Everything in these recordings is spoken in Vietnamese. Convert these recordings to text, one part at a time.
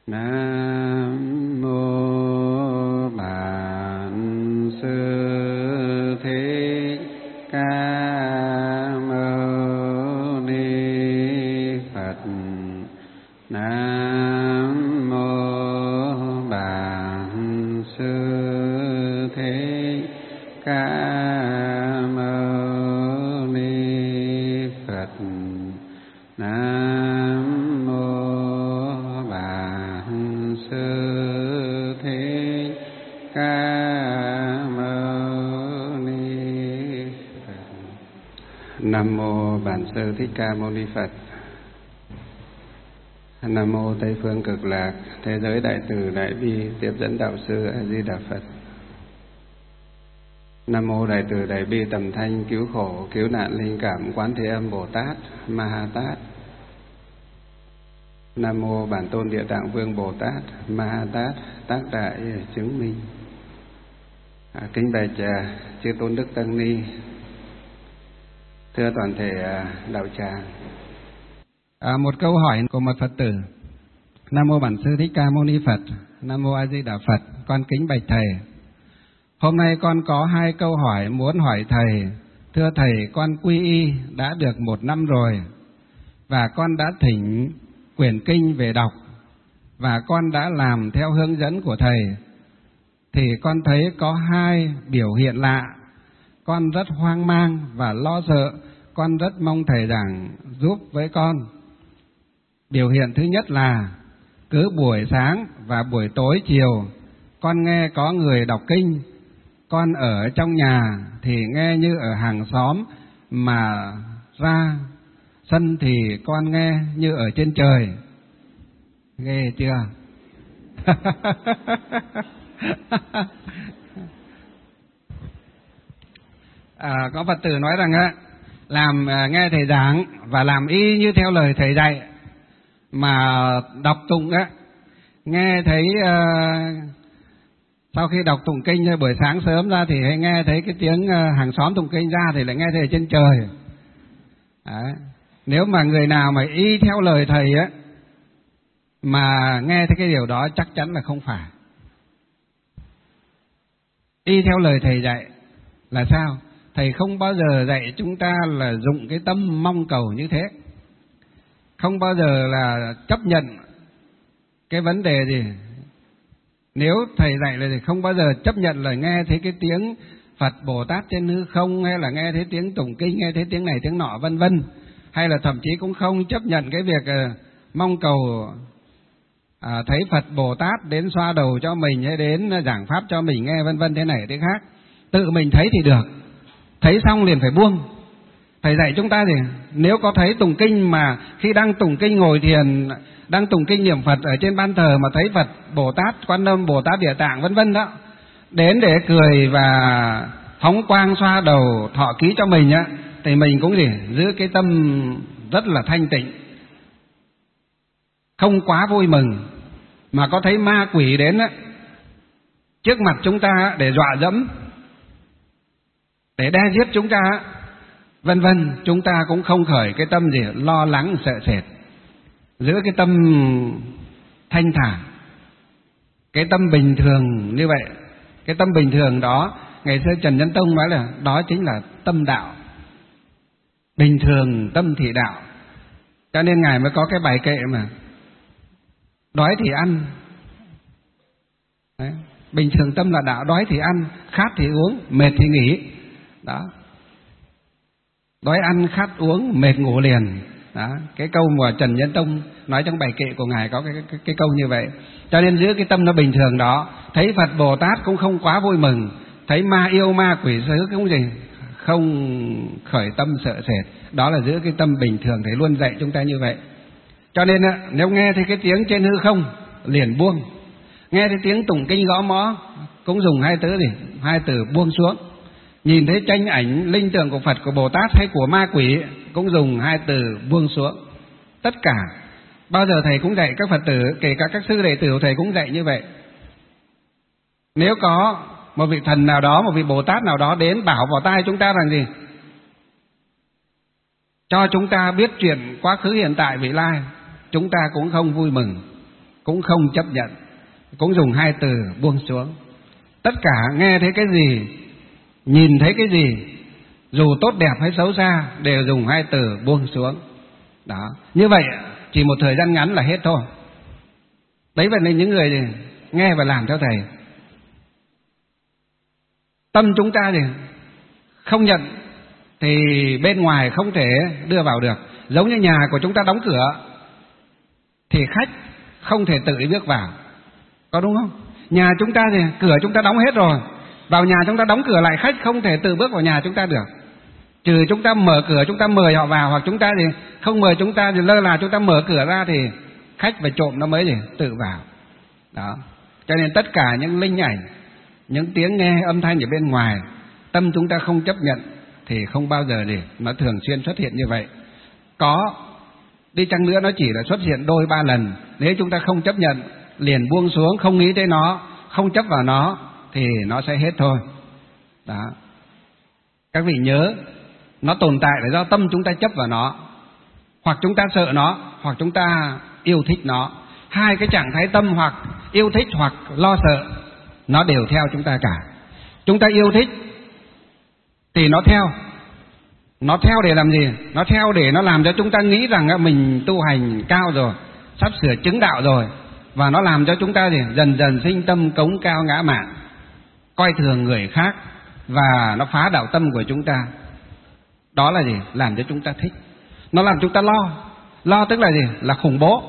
Nam mô Bản Sư Thích Ca Mâu Ni Phật. Nam mô Bản Sư Thích Ca Mâu Ni Phật. Nam mô Bản Sư Thích Ca Mâu Ni Phật. Nam mô Bản Sư Thích Ca Mâu Ni Phật. Nam mô Tây Phương Cực Lạc Thế Giới Đại Từ Đại Bi Tiếp Dẫn Đạo Sư A Di Đà Phật. Nam mô Đại Từ Đại Bi Tầm Thanh Cứu Khổ Cứu Nạn Linh Cảm Quán Thế Âm Bồ Tát Ma Ha Tát. Nam mô Bản Tôn Địa Tạng Vương Bồ Tát Ma Ha Tát Tác Đại Chứng Minh. Kính bạch chư tôn đức tăng ni, thưa toàn thể đạo tràng. Một câu hỏi của một Phật tử. Nam mô Bản Sư Thích Ca Mâu Ni Phật. Nam mô A Di Đà Phật. Con kính bạch thầy, hôm nay con có 2 câu hỏi muốn hỏi thầy. Thưa thầy, con quy y đã được 1 năm rồi, và con đã thỉnh quyển kinh về đọc, và con đã làm theo hướng dẫn của thầy. Thì con thấy có 2 biểu hiện lạ. Con rất hoang mang và lo sợ. Con rất mong thầy giảng giúp với con. Biểu hiện thứ nhất là cứ buổi sáng và buổi tối chiều con nghe có người đọc kinh. Con ở trong nhà thì nghe như ở hàng xóm, mà ra sân thì con nghe như ở trên trời. Ghê chưa? Có Phật tử nói rằng nghe thầy giảng và làm y như theo lời thầy dạy, mà đọc tụng nghe thấy sau khi đọc tụng kinh buổi sáng sớm ra thì hay nghe thấy cái tiếng hàng xóm tụng kinh ra thì lại nghe thấy ở trên trời. Đấy. Nếu mà người nào mà y theo lời thầy mà nghe thấy cái điều đó chắc chắn là không phải. Y theo lời thầy dạy là sao? Thầy không bao giờ dạy chúng ta là dụng cái tâm mong cầu như thế. Không bao giờ là chấp nhận cái vấn đề gì. Nếu thầy dạy là không bao giờ chấp nhận là nghe thấy cái tiếng Phật Bồ Tát trên hư không, hay là nghe thấy tiếng tụng kinh, nghe thấy tiếng này tiếng nọ vân vân, hay là thậm chí cũng không chấp nhận cái việc mong cầu thấy Phật Bồ Tát đến xoa đầu cho mình, hay đến giảng pháp cho mình nghe vân vân thế này thế khác. Tự mình thấy thì được, thấy xong liền phải buông. Thầy dạy chúng ta thì nếu có thấy tụng kinh mà khi đang tụng kinh ngồi thiền, đang tụng kinh niệm Phật ở trên ban thờ mà thấy Phật Bồ Tát Quan Âm, Bồ Tát Địa Tạng vân vân đó đến để cười và phóng quang xoa đầu thọ ký cho mình thì mình cũng giữ cái tâm rất là thanh tịnh, không quá vui mừng. Mà có thấy ma quỷ đến trước mặt chúng ta để dọa dẫm, để đe giết chúng ta vân vân, chúng ta cũng không khởi cái tâm gì lo lắng sợ sệt, giữ cái tâm thanh thản, cái tâm bình thường như vậy. Cái tâm bình thường đó, ngày xưa Trần Nhân Tông nói là đó chính là tâm đạo, bình thường tâm thị đạo. Cho nên Ngài mới có cái bài kệ mà đói thì ăn. Đấy. Bình thường tâm là đạo, đói thì ăn, khát thì uống, mệt thì nghỉ. Đó. Đói ăn, khát uống, mệt ngủ liền. Đó. Cái câu mà Trần Nhân Tông nói trong bài kệ của Ngài có cái câu như vậy. Cho nên giữ cái tâm nó bình thường đó, thấy Phật Bồ Tát cũng không quá vui mừng, thấy ma yêu ma quỷ sứ cũng không khởi tâm sợ sệt. Đó là giữ cái tâm bình thường, Thầy luôn dạy chúng ta như vậy. Cho nên nếu nghe thấy cái tiếng trên hư không liền buông, nghe thấy tiếng tụng kinh gõ mõ cũng dùng 2 từ hai từ buông xuống. Nhìn thấy tranh ảnh linh tượng của Phật, của Bồ Tát hay của ma quỷ cũng dùng 2 từ buông xuống. Tất cả bao giờ Thầy cũng dạy các Phật tử, kể cả các sư đệ tử của Thầy cũng dạy như vậy. Nếu có một vị thần nào đó, một vị Bồ Tát nào đó đến bảo vào tai chúng ta rằng gì, cho chúng ta biết chuyện quá khứ hiện tại vị lai, chúng ta cũng không vui mừng, cũng không chấp nhận, cũng dùng hai từ buông xuống. Tất cả nghe thấy cái gì, nhìn thấy cái gì, dù tốt đẹp hay xấu xa, đều dùng hai từ buông xuống. Đó, như vậy chỉ một thời gian ngắn là hết thôi. Đấy, vậy nên những người nghe và làm theo thầy, tâm chúng ta thì không nhận thì bên ngoài không thể đưa vào được. Giống như nhà của chúng ta đóng cửa thì khách không thể tự bước vào, có đúng không? Nhà chúng ta thì cửa chúng ta đóng hết rồi, vào nhà chúng ta đóng cửa lại, khách không thể tự bước vào nhà chúng ta được. Trừ chúng ta mở cửa, chúng ta mời họ vào, hoặc chúng ta thì không mời, chúng ta thì lơ là chúng ta mở cửa ra thì khách phải trộm nó mới tự vào. Đó, cho nên tất cả những linh ảnh, những tiếng nghe âm thanh ở bên ngoài, tâm chúng ta không chấp nhận thì không bao giờ để nó thường xuyên xuất hiện như vậy. Có đi chăng nữa nó chỉ là xuất hiện đôi ba lần, nếu chúng ta không chấp nhận, liền buông xuống, không nghĩ tới nó, không chấp vào nó thì nó sẽ hết thôi. Đó, các vị nhớ, nó tồn tại là do tâm chúng ta chấp vào nó, hoặc chúng ta sợ nó, hoặc chúng ta yêu thích nó. Hai cái trạng thái tâm, hoặc yêu thích hoặc lo sợ, nó đều theo chúng ta cả. Chúng ta yêu thích thì nó theo. Nó theo để làm gì? Nó theo để nó làm cho chúng ta nghĩ rằng mình tu hành cao rồi, sắp sửa chứng đạo rồi, và nó làm cho chúng ta dần dần sinh tâm cống cao ngã mạn, coi thường người khác, và nó phá đạo tâm của chúng ta. Đó là gì? Làm cho chúng ta thích. Nó làm chúng ta lo. Lo tức là gì? Là khủng bố.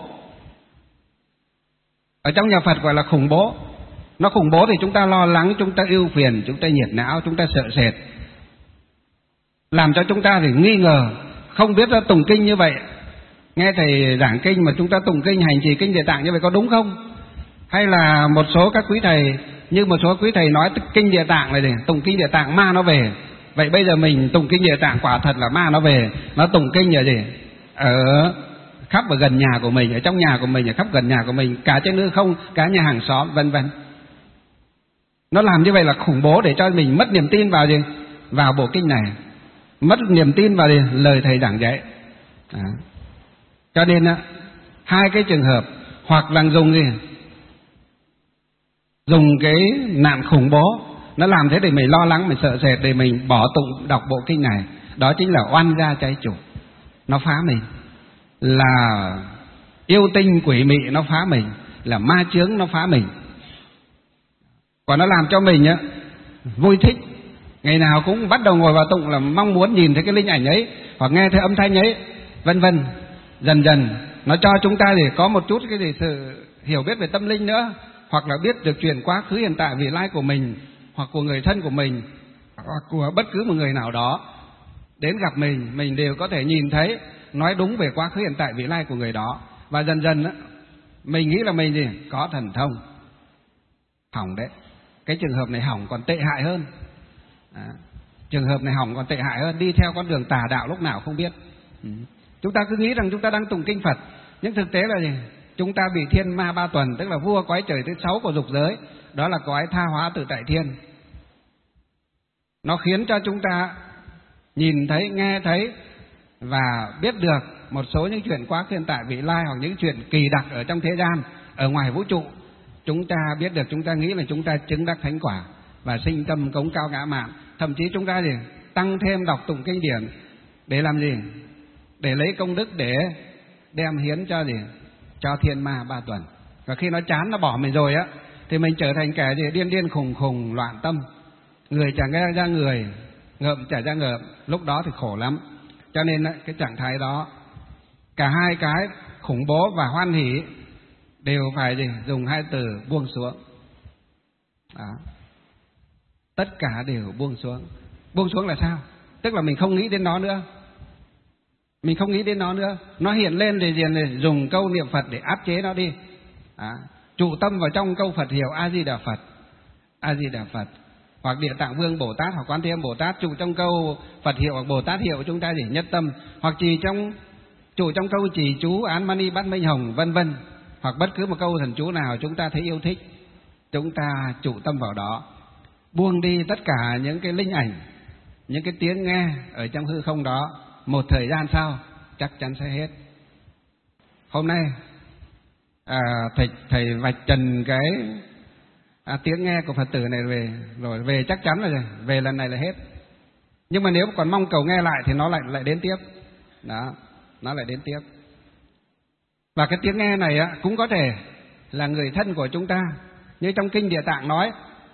Ở trong nhà Phật gọi là khủng bố. Nó khủng bố thì chúng ta lo lắng, chúng ta ưu phiền, chúng ta nhiệt não, chúng ta sợ sệt, làm cho chúng ta thì nghi ngờ, không biết ra tụng kinh như vậy, nghe thầy giảng kinh mà chúng ta tụng kinh hành trì kinh Địa Tạng như vậy có đúng không? Hay là một số các quý thầy, như một số quý thầy nói kinh Địa Tạng này, tụng kinh Địa Tạng ma nó về. Vậy bây giờ mình tụng kinh Địa Tạng quả thật là ma nó về. Nó tụng kinh ở gì? Ở khắp ở gần nhà của mình, ở trong nhà của mình, ở khắp gần nhà của mình, cả trên hư không, cả nhà hàng xóm, vân vân. Nó làm như vậy là khủng bố để cho mình mất niềm tin vào gì? Vào bộ kinh này, mất niềm tin vào lời thầy giảng dạy. Cho nên hai cái trường hợp, hoặc là dùng cái nạn khủng bố, nó làm thế để mình lo lắng, mình sợ sệt, để mình bỏ tụng đọc bộ kinh này. Đó chính là oan gia trái chủ, nó phá mình. Là yêu tinh quỷ mị nó phá mình, là ma chướng nó phá mình. Còn nó làm cho mình vui thích, ngày nào cũng bắt đầu ngồi vào tụng là mong muốn nhìn thấy cái linh ảnh ấy, hoặc nghe thấy âm thanh ấy, vân vân. Dần dần nó cho chúng ta thì có một chút cái gì sự hiểu biết về tâm linh nữa, hoặc là biết được chuyện quá khứ hiện tại vị lai của mình, hoặc của người thân của mình, hoặc của bất cứ một người nào đó đến gặp mình đều có thể nhìn thấy, nói đúng về quá khứ hiện tại vị lai của người đó. Và dần dần mình nghĩ là mình có thần thông. Hỏng đấy. Cái trường hợp này hỏng còn tệ hại hơn. Trường hợp này hỏng còn tệ hại hơn, đi theo con đường tà đạo lúc nào không biết. Chúng ta cứ nghĩ rằng chúng ta đang tụng kinh Phật, nhưng thực tế là gì? Chúng ta bị thiên ma ba tuần, tức là vua cõi trời thứ 6 của dục giới, đó là cõi tha hóa tự tại thiên. Nó khiến cho chúng ta nhìn thấy, nghe thấy và biết được một số những chuyện quá khứ hiện tại vị lai, hoặc những chuyện kỳ đặc ở trong thế gian, ở ngoài vũ trụ. Chúng ta biết được, chúng ta nghĩ là chúng ta chứng đắc thánh quả và sinh tâm cống cao ngã mạn. Thậm chí chúng ta tăng thêm đọc tụng kinh điển để làm gì? Để lấy công đức để đem hiến cho cho thiên ma ba tuần. Và khi nó chán, nó bỏ mình rồi thì mình trở thành kẻ điên điên khùng khùng, loạn tâm, người chả nghe ra người, ngợm chả ra ngợm. Lúc đó thì khổ lắm. Cho nên cái trạng thái đó, cả hai cái khủng bố và hoan hỷ đều phải dùng hai từ buông xuống. Đó. Tất cả đều buông xuống. Buông xuống là sao? Tức là mình không nghĩ đến nó nữa. Mình không nghĩ đến nó nữa. Nó hiện lên thì dùng câu niệm Phật để áp chế nó đi. Trụ tâm vào trong câu Phật hiệu A Di Đà Phật, A Di Đà Phật, hoặc Địa Tạng Vương Bồ Tát, hoặc Quan Thế Âm Bồ Tát. Trụ trong câu Phật hiệu hoặc Bồ Tát hiệu chúng ta nhất tâm, hoặc trụ trong câu trì chú Án Mani Bát Minh Hồng, vân vân, hoặc bất cứ một câu thần chú nào chúng ta thấy yêu thích, chúng ta trụ tâm vào đó. Buông đi tất cả những cái linh ảnh, những cái tiếng nghe ở trong hư không đó. Một thời gian sau chắc chắn sẽ hết. Hôm nay thầy vạch trần cái tiếng nghe của Phật tử này về chắc chắn là về lần này là hết. Nhưng mà nếu còn mong cầu nghe lại thì nó lại đến tiếp. Đó, nó lại đến tiếp. Và cái tiếng nghe này cũng có thể là người thân của chúng ta. Như trong Kinh Địa Tạng nói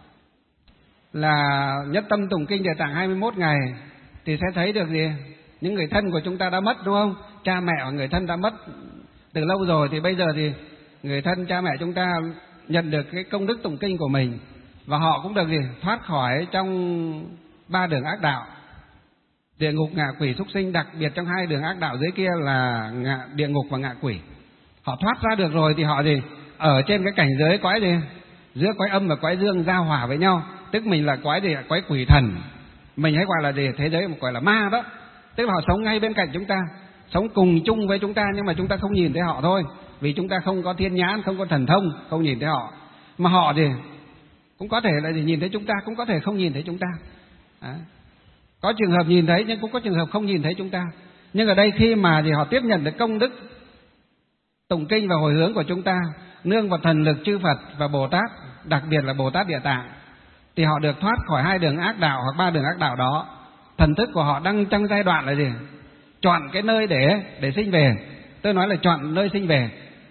là nhất tâm tụng Kinh Địa Tạng 21 ngày thì sẽ thấy được gì? Những người thân của chúng ta đã mất, đúng không? Cha mẹ và người thân đã mất từ lâu rồi, thì bây giờ thì người thân cha mẹ chúng ta nhận được cái công đức tụng kinh của mình, và họ cũng được gì? Thoát khỏi trong 3 đường ác đạo, địa ngục, ngạ quỷ, súc sinh. Đặc biệt trong 2 đường ác đạo dưới kia là địa ngục và ngạ quỷ. Họ thoát ra được rồi thì họ gì? Ở trên cái cảnh giới cõi gì? Giữa cõi âm và cõi dương giao hòa với nhau. Tức mình là cõi gì? Cõi quỷ thần. Mình hay gọi là gì? Thế giới gọi là ma đó. Tức là họ sống ngay bên cạnh chúng ta, sống cùng chung với chúng ta, nhưng mà chúng ta không nhìn thấy họ thôi. Vì chúng ta không có thiên nhãn, không có thần thông, không nhìn thấy họ. Mà họ thì cũng có thể là nhìn thấy chúng ta, cũng có thể không nhìn thấy chúng ta. Có trường hợp nhìn thấy nhưng cũng có trường hợp không nhìn thấy chúng ta. Nhưng ở đây khi mà thì họ tiếp nhận được công đức tụng kinh và hồi hướng của chúng ta, nương vào thần lực chư Phật và Bồ Tát, đặc biệt là Bồ Tát Địa Tạng, thì họ được thoát khỏi 2 đường ác đạo hoặc 3 đường ác đạo đó. Thần thức của họ đang trong giai đoạn là gì? Chọn cái nơi để sinh về. Tôi nói là chọn nơi sinh về.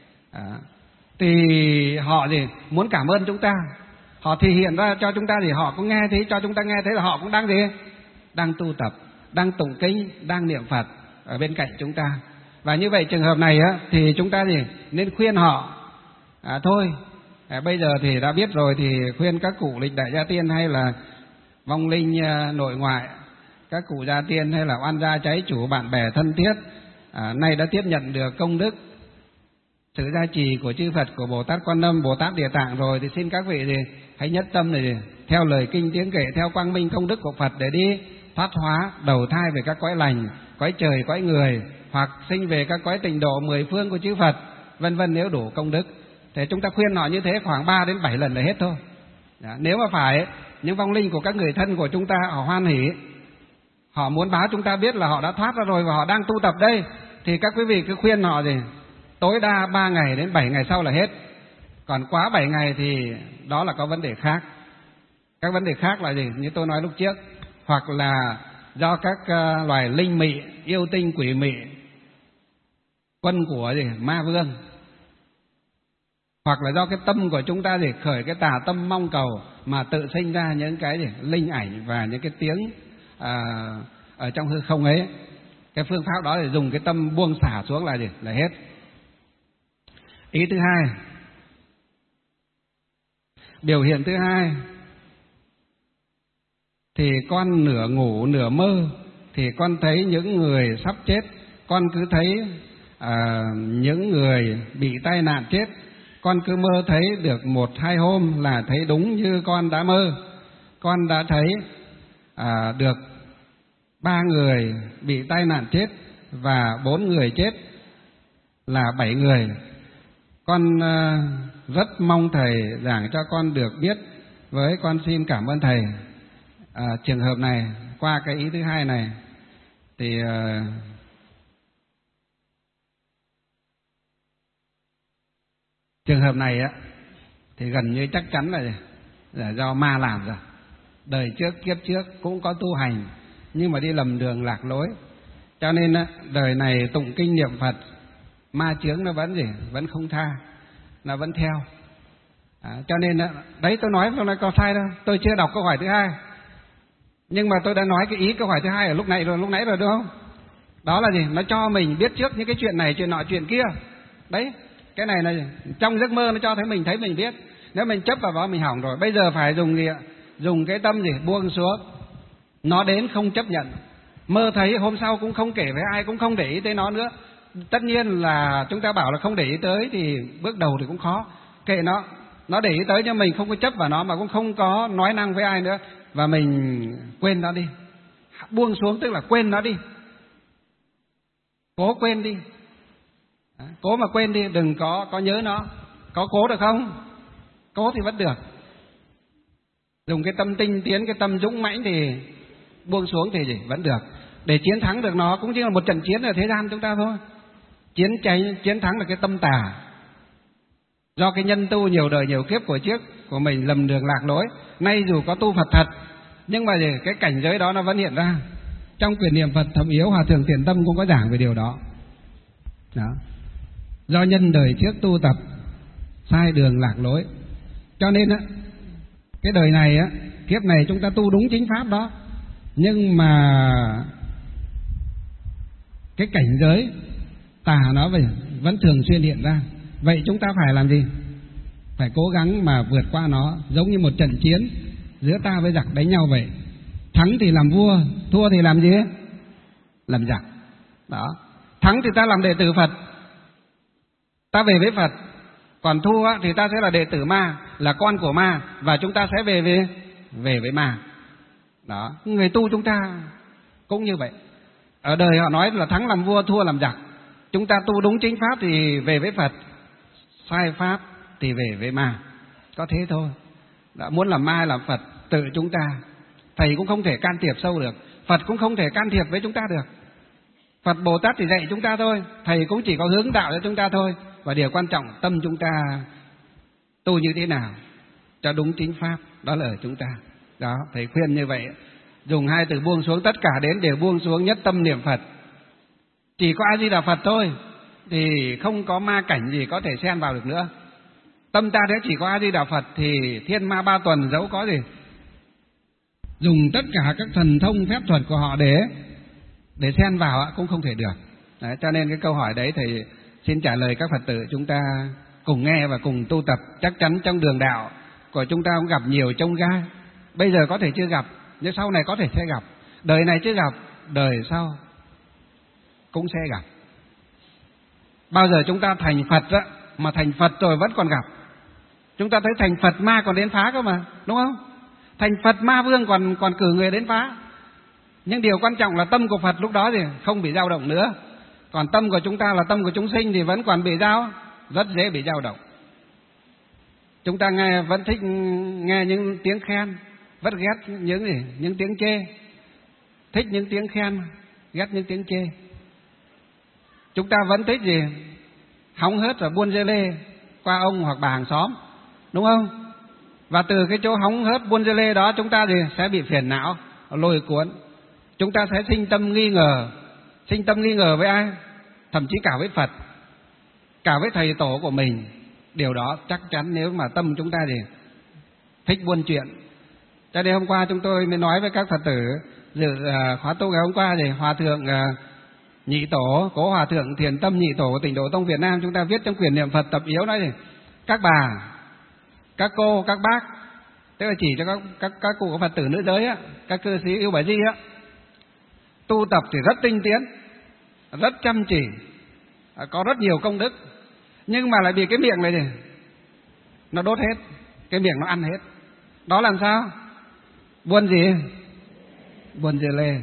Thì họ gì? Muốn cảm ơn chúng ta. Họ thể hiện ra cho chúng ta thì họ cũng nghe thấy, cho chúng ta nghe thấy là họ cũng đang gì? Đang tu tập, đang tụng kinh, đang niệm Phật ở bên cạnh chúng ta. Và như vậy trường hợp này thì chúng ta gì? Nên khuyên họ thôi, bây giờ thì đã biết rồi thì khuyên các cụ lịch đại gia tiên hay là vong linh nội ngoại, các cụ gia tiên hay là oan gia trái chủ, bạn bè thân thiết nay đã tiếp nhận được công đức sự gia trì của chư Phật, của Bồ Tát Quan Âm, Bồ Tát Địa Tạng rồi, thì xin các vị gì hãy nhất tâm này theo lời kinh tiếng kệ, theo quang minh công đức của Phật để đi thoát hóa, đầu thai về các cõi lành, cõi trời, cõi người, hoặc sinh về các cõi tịnh độ 10 phương của chư Phật, vân vân, nếu đủ công đức. Thế chúng ta khuyên họ như thế khoảng 3 đến 7 lần là hết thôi. Nếu mà phải những vong linh của các người thân của chúng ta họ hoan hỉ, họ muốn báo chúng ta biết là họ đã thoát ra rồi và họ đang tu tập đây, thì các quý vị cứ khuyên họ gì tối đa 3 ngày đến 7 ngày sau là hết. Còn quá 7 ngày thì đó là có vấn đề khác. Các vấn đề khác là gì? Như tôi nói lúc trước, hoặc là do các loài linh mị, yêu tinh, quỷ mị, quân của gì? Ma vương, hoặc là do cái tâm của chúng ta khởi cái tà tâm mong cầu mà tự sinh ra những cái linh ảnh và những cái tiếng ở trong hư không ấy. Cái phương pháp đó để dùng cái tâm buông xả xuống là gì? Là hết. Ý thứ hai, biểu hiện thứ hai, thì con nửa ngủ nửa mơ thì con thấy những người sắp chết, con cứ thấy những người bị tai nạn chết, con cứ mơ thấy được 1-2 hôm là thấy đúng như con đã mơ. Con đã thấy được 3 người bị tai nạn chết và 4 người chết là 7 người. Con rất mong thầy giảng cho con được biết với, con xin cảm ơn thầy. Trường hợp này, qua cái ý thứ hai này thì trường hợp này thì gần như chắc chắn là do ma làm rồi. Đời trước kiếp trước cũng có tu hành nhưng mà đi lầm đường lạc lối, cho nên đời này tụng kinh niệm Phật, ma chướng nó vẫn vẫn không tha, nó vẫn theo. Cho nên đấy, tôi nói có sai đâu. Tôi chưa đọc câu hỏi thứ hai, nhưng mà tôi đã nói cái ý câu hỏi thứ hai ở lúc nãy rồi đúng không? Đó là gì? Nó cho mình biết trước những cái chuyện này, chuyện nọ, chuyện kia. Đấy, cái này là trong giấc mơ nó cho thấy mình biết. Nếu mình chấp vào đó mình hỏng rồi. Bây giờ phải dùng cái tâm buông xuống. Nó đến không chấp nhận. Mơ thấy hôm sau cũng không kể với ai, cũng không để ý tới nó nữa. Tất nhiên là chúng ta bảo là không để ý tới thì bước đầu thì cũng khó. Kệ nó để ý tới nhưng mình không có chấp vào nó, mà cũng không có nói năng với ai nữa, và mình quên nó đi. Buông xuống tức là quên nó đi. Cố quên đi. Cố mà quên đi, đừng có nhớ nó. Có cố được không? Cố thì vẫn được. Dùng cái tâm tinh tiến, cái tâm dũng mãnh thì buông xuống thì vẫn được. Để chiến thắng được nó cũng chỉ là một trận chiến ở thế gian chúng ta thôi. Chiến thắng là cái tâm tà. Do cái nhân tu nhiều đời nhiều kiếp của trước của mình lầm đường lạc lối, nay dù có tu Phật thật nhưng mà cái cảnh giới đó nó vẫn hiện ra. Trong quyển Niệm Phật Thầm Yếu, Hòa Thượng Thiện Tâm cũng có giảng về điều đó. Do nhân đời trước tu tập sai đường lạc lối, cho nên á, cái đời này á, kiếp này chúng ta tu đúng chính pháp đó, nhưng mà cái cảnh giới tà nó vẫn thường xuyên hiện ra. Vậy chúng ta phải làm gì? Phải cố gắng mà vượt qua nó, giống như một trận chiến giữa ta với giặc đánh nhau vậy. Thắng thì làm vua, thua thì làm gì? Làm giặc. Đó. Thắng thì ta làm đệ tử Phật, ta về với Phật. Còn thua thì ta sẽ là đệ tử ma, là con của ma, và chúng ta sẽ về với ma. Đó. Người tu chúng ta cũng như vậy. Ở đời họ nói là thắng làm vua, thua làm giặc. Chúng ta tu đúng chính pháp thì về với Phật, sai pháp thì về với ma. Có thế thôi. Đã muốn làm ma hay làm Phật tự chúng ta. Thầy cũng không thể can thiệp sâu được, Phật cũng không thể can thiệp với chúng ta được. Phật Bồ Tát thì dạy chúng ta thôi, thầy cũng chỉ có hướng đạo cho chúng ta thôi. Và điều quan trọng tâm chúng ta tu như thế nào cho đúng chính pháp, đó là ở chúng ta. Đó, thầy khuyên như vậy. Dùng hai từ buông xuống, tất cả đến đều buông xuống, nhất tâm niệm Phật. Chỉ có A Di Đà Phật thôi thì không có ma cảnh gì có thể xen vào được nữa. Tâm ta nếu chỉ có A Di Đà Phật thì thiên ma ba tuần dẫu có gì dùng tất cả các thần thông phép thuật của họ để xen vào cũng không thể được. Đấy, cho nên cái câu hỏi đấy thầy xin trả lời các Phật tử chúng ta cùng nghe và cùng tu tập. Chắc chắn trong đường đạo của chúng ta cũng gặp nhiều chông gai. Bây giờ có thể chưa gặp, nhưng sau này có thể sẽ gặp. Đời này chưa gặp, đời sau cũng sẽ gặp. Bao giờ chúng ta thành Phật á, mà thành Phật rồi vẫn còn gặp. Chúng ta thấy thành Phật ma còn đến phá cơ mà, đúng không? Thành Phật ma vương còn cử người đến phá. Nhưng điều quan trọng là tâm của Phật lúc đó thì không bị dao động nữa. Còn tâm của chúng ta là tâm của chúng sinh thì vẫn còn bị rất dễ bị dao động. Chúng ta vẫn thích nghe những tiếng khen, rất ghét những tiếng chê. Thích những tiếng khen, ghét những tiếng chê. Chúng ta vẫn thích hóng hớt và buôn dê lê qua ông hoặc bà hàng xóm, đúng không? Và từ cái chỗ hóng hớt buôn dê lê đó chúng ta sẽ bị phiền não, lôi cuốn. Chúng ta sẽ sinh tâm nghi ngờ với ai? Thậm chí cả với Phật, cả với thầy tổ của mình. Điều đó chắc chắn nếu mà tâm chúng ta thích buôn chuyện. Cho nên hôm qua chúng tôi mới nói với các Phật tử dự khóa tu ngày hôm qua Hòa Thượng Nhị Tổ, Cố Hòa Thượng Thiền Tâm Nhị Tổ của Tịnh Độ Tông Việt Nam, chúng ta viết trong quyển Niệm Phật Tập Yếu nói các bà, các cô, các bác, tức là chỉ cho các cụ Phật tử nữ giới á, các cư sĩ yêu bà Di á, tu tập thì rất tinh tiến, rất chăm chỉ, có rất nhiều công đức, nhưng mà lại bị cái miệng này nó đốt hết, cái miệng nó ăn hết. Đó làm sao? Buôn gì? Buôn dê lê.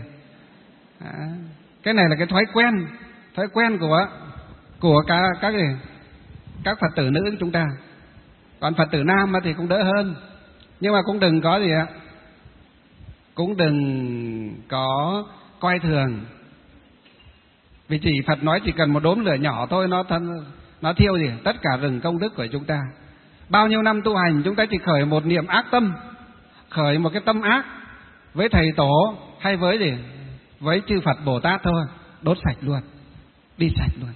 Cái này là cái thói quen của các Phật tử nữ chúng ta. Còn Phật tử nam thì cũng đỡ hơn, nhưng mà cũng đừng có cũng đừng có coi thường. Vì Phật nói chỉ cần một đốm lửa nhỏ thôi nó thiêu tất cả rừng công đức của chúng ta. Bao nhiêu năm tu hành chúng ta chỉ khởi một niệm ác tâm, khởi một cái tâm ác với thầy tổ hay với chư Phật Bồ Tát thôi, đốt sạch luôn, đi sạch luôn.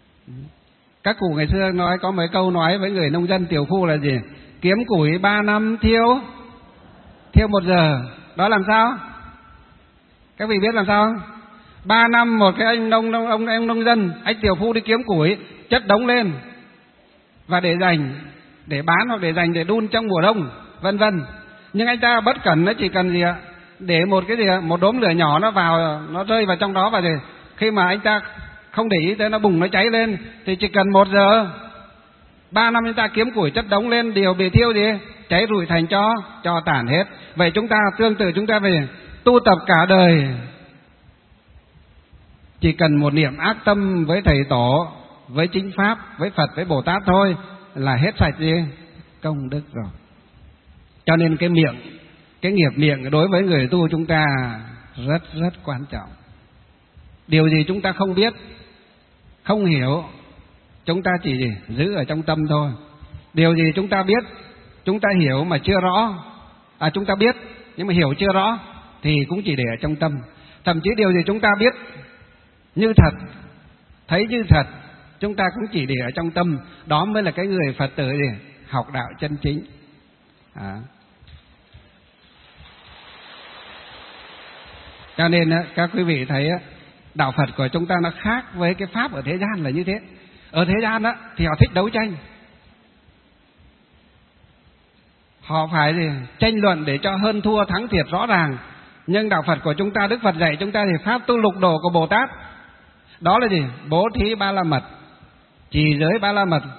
Các cụ ngày xưa có mấy câu nói với người nông dân tiểu phu là kiếm củi 3 năm thiêu 1 giờ. Đó làm sao? Các vị biết làm sao không? 3 năm một cái anh nông dân, anh tiểu phu đi kiếm củi, chất đống lên và để dành để bán hoặc để dành để đun trong mùa đông, vân vân. Nhưng anh ta bất cẩn, nó chỉ cần để một đốm lửa nhỏ nó rơi vào trong đó, và khi mà anh ta không để ý tới nó bùng, nó cháy lên thì chỉ cần 1 giờ. 3 năm anh ta kiếm củi chất đống lên, điều bị thiêu cháy rụi thành cho tàn hết. Vậy chúng ta tương tự, chúng ta về tu tập cả đời, chỉ cần một niệm ác tâm với thầy tổ, với chính pháp, với Phật, với Bồ Tát thôi là hết sạch công đức rồi. Cho nên cái nghiệp miệng đối với người tu chúng ta rất rất quan trọng. Điều gì chúng ta không biết, không hiểu, chúng ta chỉ giữ ở trong tâm thôi. Điều gì chúng ta biết, chúng ta hiểu mà chưa rõ, chúng ta biết nhưng mà hiểu chưa rõ thì cũng chỉ để ở trong tâm. Thậm chí điều gì chúng ta biết như thật, thấy như thật, chúng ta cũng chỉ để ở trong tâm. Đó mới là cái người Phật tử gì? Học đạo chân chính. Cho nên các quý vị thấy đạo Phật của chúng ta nó khác với cái pháp ở thế gian là như thế. Ở thế gian thì họ thích đấu tranh, họ phải tranh luận để cho hơn thua thắng thiệt rõ ràng. Nhưng đạo Phật của chúng ta, Đức Phật dạy chúng ta thì pháp tu lục độ của Bồ Tát đó là gì? Bố thí ba la mật, trì giới ba la mật.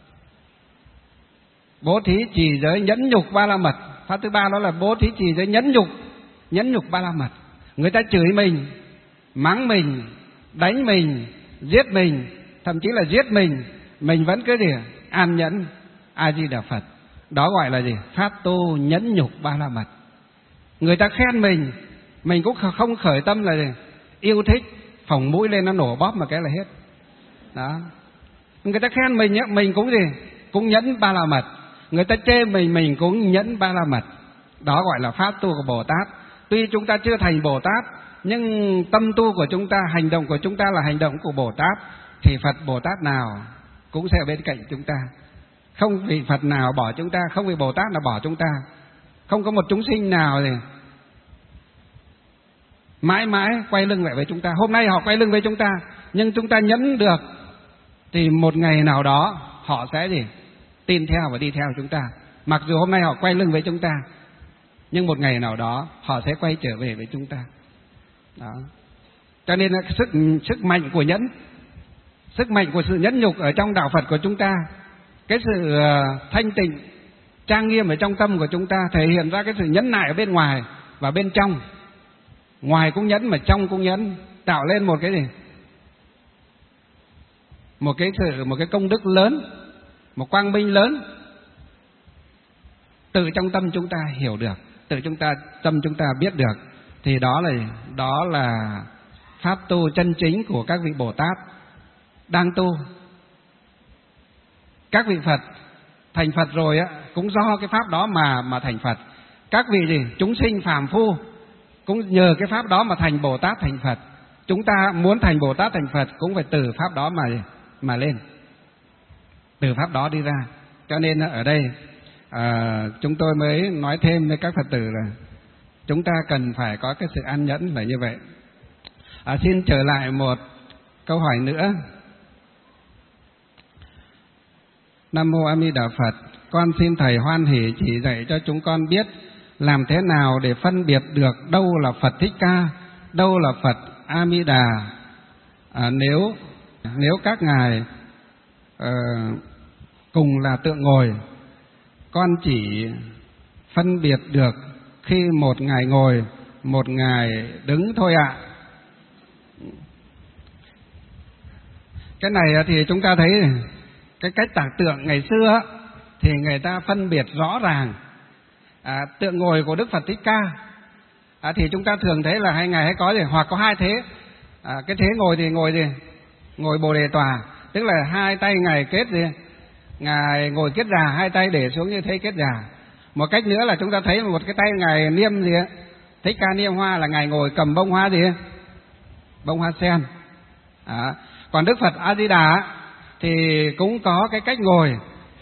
Bố thí, trì giới, nhẫn nhục ba la mật. Pháp thứ ba đó là bố thí, trì giới, nhẫn nhục ba la mật. Người ta chửi mình, mắng mình, đánh mình, giết mình, thậm chí là giết mình vẫn cứ gì? An nhẫn. A Di Đà Phật. Đó gọi là gì? Pháp tu nhẫn nhục ba la mật. Người ta khen mình cũng không khởi tâm là gì? Yêu thích, phỏng mũi lên nó nổ bóp một cái là hết. Đó. Người ta khen mình cũng gì? Cũng nhẫn ba la mật. Người ta chê mình cũng nhẫn ba la mật. Đó gọi là pháp tu của Bồ Tát. Tuy chúng ta chưa thành Bồ Tát, nhưng tâm tu của chúng ta, hành động của chúng ta là hành động của Bồ Tát, thì Phật Bồ Tát nào cũng sẽ ở bên cạnh chúng ta. Không vì Phật nào bỏ chúng ta, không vì Bồ Tát nào bỏ chúng ta. Không có một chúng sinh nào thì mãi mãi quay lưng lại với chúng ta. Hôm nay họ quay lưng với chúng ta, nhưng chúng ta nhẫn được thì một ngày nào đó họ sẽ gì? Tin theo và đi theo chúng ta. Mặc dù hôm nay họ quay lưng với chúng ta, nhưng một ngày nào đó họ sẽ quay trở về với chúng ta. Đó. Cho nên là sức mạnh của nhẫn, sức mạnh của sự nhẫn nhục ở trong đạo Phật của chúng ta, cái sự thanh tịnh trang nghiêm ở trong tâm của chúng ta thể hiện ra cái sự nhẫn nại ở bên ngoài và bên trong. Ngoài cũng nhẫn mà trong cũng nhẫn, tạo lên một cái gì? Một cái công đức lớn, một quang minh lớn. Tự trong tâm chúng ta hiểu được, tự tâm chúng ta biết được, thì đó là pháp tu chân chính của các vị Bồ Tát đang tu. Các vị Phật thành Phật rồi cũng do cái pháp đó mà thành Phật. Các vị gì? Chúng sinh phàm phu cũng nhờ cái pháp đó mà thành Bồ Tát thành Phật. Chúng ta muốn thành Bồ Tát thành Phật cũng phải từ pháp đó mà lên, từ pháp đó đi ra. Cho nên ở đây chúng tôi mới nói thêm với các Phật tử là chúng ta cần phải có cái sự an nhẫn là như vậy. Xin trở lại một câu hỏi nữa. Nam mô A Di Đà Phật. Con xin thầy hoan hỷ chỉ dạy cho chúng con biết làm thế nào để phân biệt được đâu là Phật Thích Ca, đâu là Phật A Di Đà. Nếu các ngài cùng là tượng ngồi, con chỉ phân biệt được khi một ngài ngồi, một ngài đứng thôi ạ. Cái này thì chúng ta thấy cái cách tạc tượng ngày xưa thì người ta phân biệt rõ ràng. Tượng ngồi của Đức Phật Thích Ca thì chúng ta thường thấy là hai ngài hay có gì, hoặc có hai thế. Cái thế ngồi thì ngồi Bồ Đề Tòa, tức là hai tay ngài kết gì, ngài ngồi kết già, hai tay để xuống như thế kết già. Một cách nữa là chúng ta thấy một cái tay ngài niêm gì, Thích Ca niêm hoa là ngài ngồi cầm bông hoa gì, bông hoa sen. Còn Đức Phật A Di Đà thì cũng có cái cách ngồi,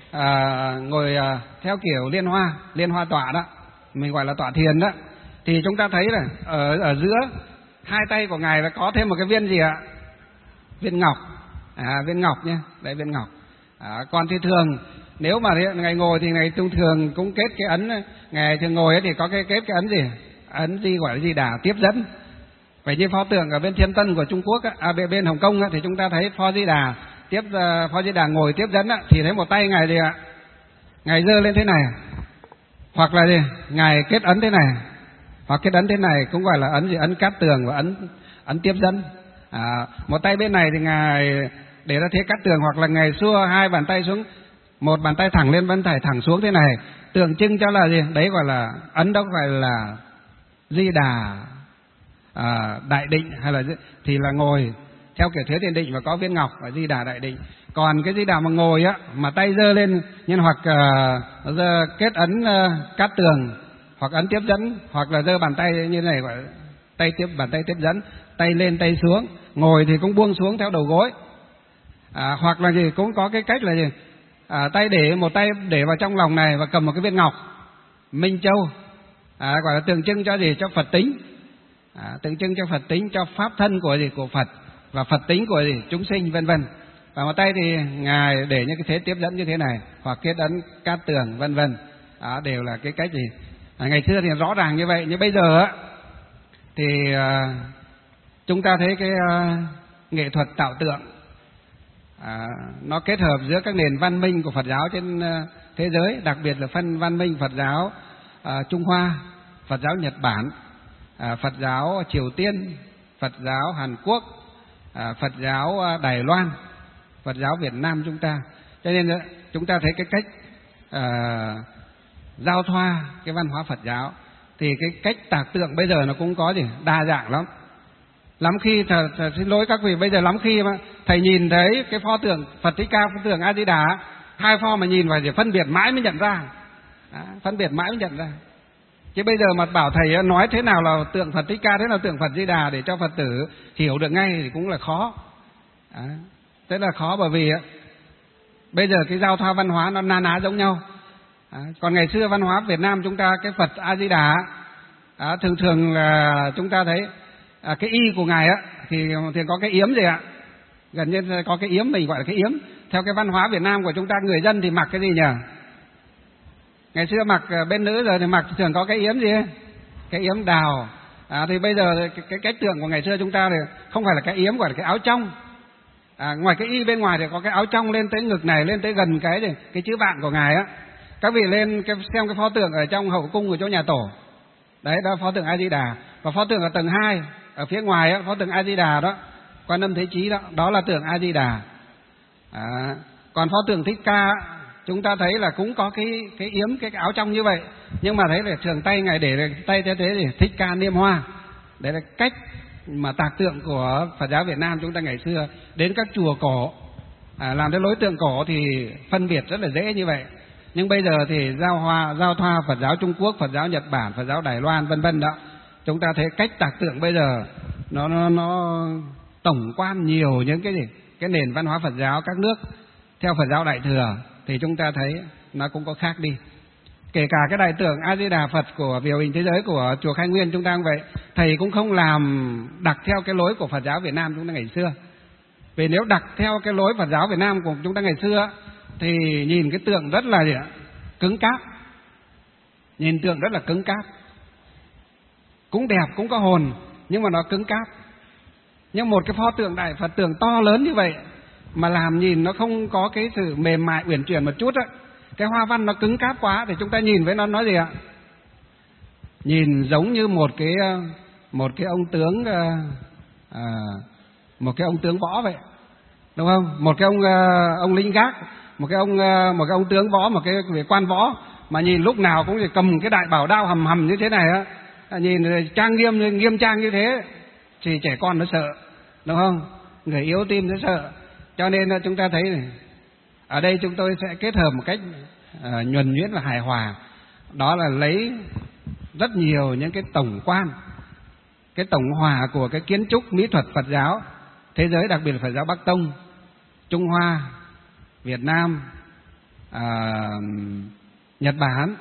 theo kiểu liên hoa tọa đó, mình gọi là tọa thiền đó. Thì chúng ta thấy là ở giữa hai tay của ngài là có thêm một cái viên gì ạ? Viên ngọc. Viên ngọc nhé, đấy, viên ngọc. Còn thì thường nếu mà ngài ngồi thì ngài thường cũng kết cái ấn, ngài thường ngồi thì có kết cái ấn gì? Ấn gì gọi là Di Đà tiếp dẫn. Vậy như pho tượng ở bên Thiên Tân của Trung Quốc bên Hồng Kông thì chúng ta thấy Pho Di Đà Pho Di Đà ngồi tiếp dẫn thì thấy một tay ngài gì ạ? Ngài giơ lên thế này, hoặc là gì? Ngài kết ấn thế này, hoặc kết ấn thế này cũng gọi là ấn gì? Ấn cát tường và ấn tiếp dẫn. Một tay bên này thì ngài để ra thế cát tường, hoặc là ngài xua hai bàn tay xuống, một bàn tay thẳng lên, bàn tay thẳng xuống thế này, tượng trưng cho là gì? Đấy gọi là ấn, đó gọi là Di Đà đại định, hay là thì là ngồi. theo kiểu Thế Thiền Định và có viên ngọc và Di Đà Đại Định. Còn cái Di Đà mà ngồi á, mà tay giơ lên nhân hoặc kết ấn cát tường, hoặc ấn tiếp dẫn, hoặc là giơ bàn tay như này gọi bàn tay tiếp dẫn, tay lên tay xuống. Ngồi thì cũng buông xuống theo đầu gối. Hoặc là gì cũng có cái cách là gì? Một tay để vào trong lòng này và cầm một cái viên ngọc Minh Châu, gọi là tượng trưng cho gì? Cho Phật tính, tượng trưng cho Phật tính, cho pháp thân của gì? Của Phật, và Phật tính của gì? Chúng sinh, vân vân. Và một tay thì ngài để những cái thế tiếp dẫn như thế này, hoặc kết ấn cát tường, vân vân. Đều là cái cách gì? Ngày xưa thì rõ ràng như vậy, nhưng bây giờ á thì chúng ta thấy cái nghệ thuật tạo tượng nó kết hợp giữa các nền văn minh của Phật giáo trên thế giới, đặc biệt là phân văn minh Phật giáo Trung Hoa, Phật giáo Nhật Bản, Phật giáo Triều Tiên, Phật giáo Hàn Quốc, Phật giáo Đài Loan, Phật giáo Việt Nam chúng ta. Cho nên chúng ta thấy cái cách giao thoa cái văn hóa Phật giáo, thì cái cách tạc tượng bây giờ nó cũng có gì? Đa dạng lắm. Lắm khi xin lỗi các vị, bây giờ lắm khi mà thầy nhìn thấy cái pho tượng Phật Thích Ca, pho tượng A Di Đà, hai pho mà nhìn phải phân biệt mãi mới nhận ra. Phân biệt mãi mới nhận ra. Chứ bây giờ mà bảo thầy nói thế nào là tượng Phật Thích Ca, thế nào tượng Phật Di Đà để cho Phật tử hiểu được ngay thì cũng là khó. Thế là khó, bởi vì bây giờ cái giao thoa văn hóa nó na ná giống nhau. Còn ngày xưa văn hóa Việt Nam chúng ta, cái Phật A Di Đà thường thường là chúng ta thấy cái y của ngài thì có cái yếm gì ạ? Gần như có cái yếm, mình gọi là cái yếm. Theo cái văn hóa Việt Nam của chúng ta, người dân thì mặc cái gì nhỉ? Ngày xưa mặc bên nữ, giờ thì mặc thường có cái yếm gì? Cái yếm đào. Thì bây giờ cái cách tượng của ngày xưa chúng ta thì không phải là cái yếm, gọi là cái áo trong. Ngoài cái y bên ngoài thì có cái áo trong lên tới ngực này, lên tới gần cái chữ vạn của ngài á. Các vị lên xem cái pho tượng ở trong hậu cung của chỗ nhà Tổ. Đấy, đó là pho tượng A Di Đà. Và pho tượng ở tầng 2 ở phía ngoài á, pho tượng A Di Đà đó, Quan Âm Thế Chí đó, đó là tượng A Di Đà. Còn pho tượng Thích Ca chúng ta thấy là cũng có cái yếm, cái áo trong như vậy, nhưng mà thấy là thường tay ngài để tay thế thì Thích Ca Niêm Hoa. Đấy là cách mà tạc tượng của Phật giáo Việt Nam chúng ta ngày xưa. Đến các chùa cổ làm cái lối tượng cổ thì phân biệt rất là dễ như vậy. Nhưng bây giờ thì giao thoa Phật giáo Trung Quốc, Phật giáo Nhật Bản, Phật giáo Đài Loan, vân vân đó. Chúng ta thấy cách tạc tượng bây giờ nó tổng quan nhiều những cái gì? Cái nền văn hóa Phật giáo các nước theo Phật giáo Đại Thừa thì chúng ta thấy nó cũng có khác đi. Kể cả cái đại tượng A Di Đà Phật của biểu hình thế giới của chùa Khai Nguyên chúng ta cũng vậy, thầy cũng không làm đặt theo cái lối của Phật giáo Việt Nam chúng ta ngày xưa. Vì nếu đặt theo cái lối Phật giáo Việt Nam của chúng ta ngày xưa thì nhìn cái tượng rất là gì ạ? Cứng cáp. Nhìn tượng rất là cứng cáp. Cũng đẹp, cũng có hồn, nhưng mà nó cứng cáp. Nhưng một cái pho tượng Đại Phật tượng to lớn như vậy mà làm nhìn nó không có cái sự mềm mại uyển chuyển một chút á, cái hoa văn nó cứng cáp quá thì chúng ta nhìn với nó nói gì ạ? Nhìn giống như một cái ông tướng một cái ông tướng võ vậy, đúng không? Một cái ông lính gác, một cái ông tướng võ, một cái quan võ mà nhìn lúc nào cũng cầm cái đại bảo đao hầm hầm như thế này á, nhìn trang nghiêm trang như thế thì trẻ con nó sợ, đúng không? Người yếu tim nó sợ. Cho nên chúng ta thấy này, ở đây chúng tôi sẽ kết hợp một cách nhuần nhuyễn và hài hòa. Đó là lấy rất nhiều những cái tổng quan, cái tổng hòa của cái kiến trúc mỹ thuật Phật giáo thế giới, đặc biệt là Phật giáo Bắc Tông, Trung Hoa, Việt Nam, Nhật Bản,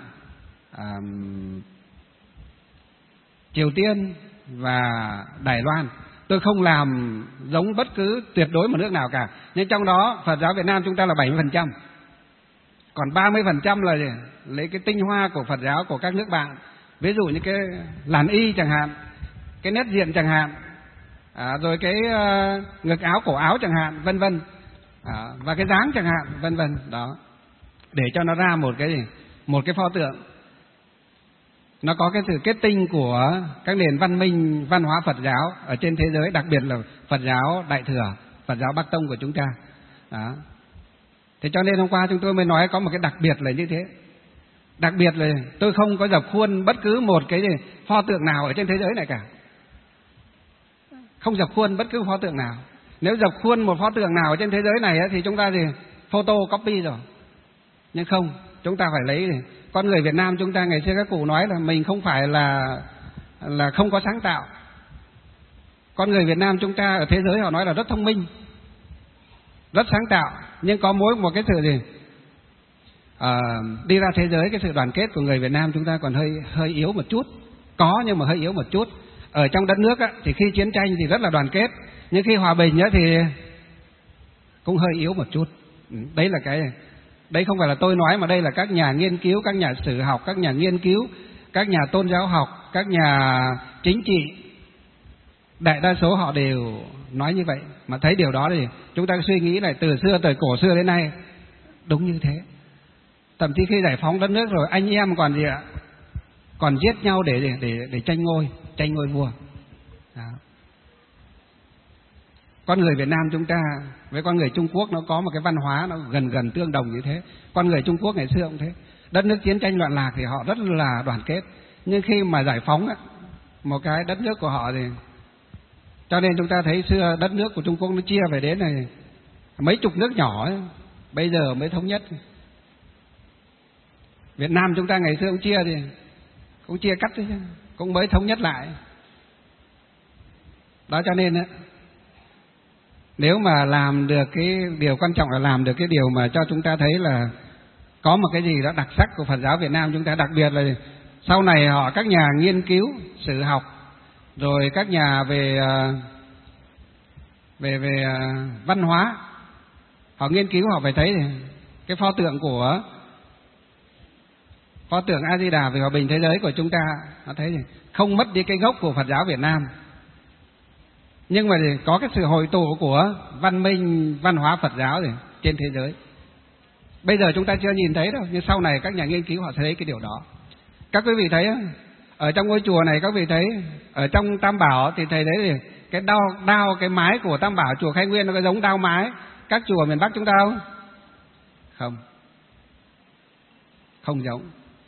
Triều Tiên và Đài Loan. Tôi không làm giống bất cứ tuyệt đối một nước nào cả. Nhưng trong đó Phật giáo Việt Nam chúng ta là 70%. Còn 30% là gì? Lấy cái tinh hoa của Phật giáo của các nước bạn. Ví dụ như cái làn y chẳng hạn, cái nét diện chẳng hạn, rồi cái ngực áo, cổ áo chẳng hạn, vân vân, và cái dáng chẳng hạn, vân vân. Đó, để cho nó ra một cái pho tượng nó có cái sự kết tinh của các nền văn minh văn hóa Phật giáo ở trên thế giới, đặc biệt là Phật giáo Đại Thừa, Phật giáo Bắc Tông của chúng ta. Đó. Thế cho nên hôm qua chúng tôi mới nói có một cái đặc biệt là như thế. Đặc biệt là tôi không có dập khuôn bất cứ một cái pho tượng nào ở trên thế giới này cả. Không dập khuôn bất cứ pho tượng nào. Nếu dập khuôn một pho tượng nào trên thế giới này thì chúng ta thì photo copy rồi. Nhưng không, chúng ta phải lấy con người Việt Nam chúng ta, ngày xưa các cụ nói là mình không phải là không có sáng tạo. Con người Việt Nam chúng ta ở thế giới họ nói là rất thông minh, rất sáng tạo, nhưng có mỗi một cái sự gì đi ra thế giới, cái sự đoàn kết của người Việt Nam chúng ta còn hơi yếu một chút. Có nhưng mà hơi yếu một chút. Ở trong đất nước thì khi chiến tranh thì rất là đoàn kết, nhưng khi hòa bình thì cũng hơi yếu một chút. Đấy là đấy không phải là tôi nói, mà đây là các nhà nghiên cứu, các nhà sử học, các nhà nghiên cứu, các nhà tôn giáo học, các nhà chính trị, đại đa số họ đều nói như vậy. Mà thấy điều đó thì chúng ta suy nghĩ lại từ xưa, từ cổ xưa đến nay đúng như thế. Thậm chí khi giải phóng đất nước rồi, anh em còn gì ạ? Còn giết nhau để tranh ngôi vua. Đó. Con người Việt Nam chúng ta với con người Trung Quốc nó có một cái văn hóa nó gần tương đồng như thế. Con người Trung Quốc ngày xưa cũng thế. Đất nước chiến tranh loạn lạc thì họ rất là đoàn kết. Nhưng khi mà giải phóng một cái đất nước của họ thì, cho nên chúng ta thấy xưa đất nước của Trung Quốc nó chia về đến này mấy chục nước nhỏ ấy, bây giờ mới thống nhất. Việt Nam chúng ta ngày xưa cũng chia thì cũng chia cắt chứ, cũng mới thống nhất lại. Đó cho nên nếu mà làm được cái điều quan trọng là làm được cái điều mà cho chúng ta thấy là có một cái gì đó đặc sắc của Phật giáo Việt Nam chúng ta, đặc biệt là sau này các nhà nghiên cứu sử học, rồi các nhà về văn hóa, họ nghiên cứu họ phải thấy cái pho tượng A Di Đà về hòa bình thế giới của chúng ta, họ thấy không mất đi cái gốc của Phật giáo Việt Nam, nhưng mà có cái sự hội tụ của văn minh văn hóa Phật giáo trên thế giới. Bây giờ chúng ta chưa nhìn thấy đâu, nhưng sau này các nhà nghiên cứu họ sẽ thấy cái điều đó. Các quý vị thấy ở trong ngôi chùa này, các vị thấy ở trong Tam Bảo thì thầy thấy cái đao cái mái của Tam Bảo chùa Khai Nguyên nó có giống đao mái các chùa miền Bắc chúng ta không? Không giống.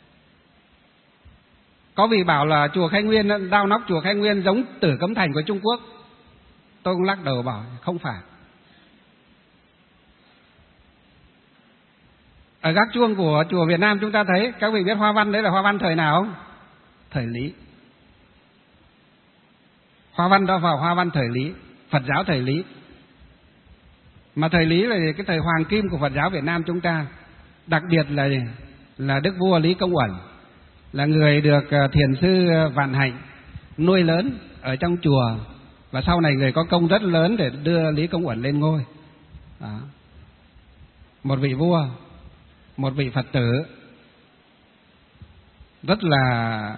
Có vị bảo là chùa Khai Nguyên, đao nóc chùa Khai Nguyên giống Tử Cấm Thành của Trung Quốc. Tôi cũng lắc đầu bảo không phải. Ở gác chuông của chùa Việt Nam chúng ta thấy, các vị biết hoa văn đấy là hoa văn thời nào không? Thời Lý. Hoa văn đó vào hoa văn thời Lý, Phật giáo thời Lý. Mà thời Lý là cái thời hoàng kim của Phật giáo Việt Nam chúng ta. Đặc biệt là Đức Vua Lý Công Uẩn, là người được Thiền sư Vạn Hạnh nuôi lớn ở trong chùa, và sau này người có công rất lớn để đưa Lý Công Uẩn lên ngôi. Đó. Một vị vua, một vị Phật tử rất là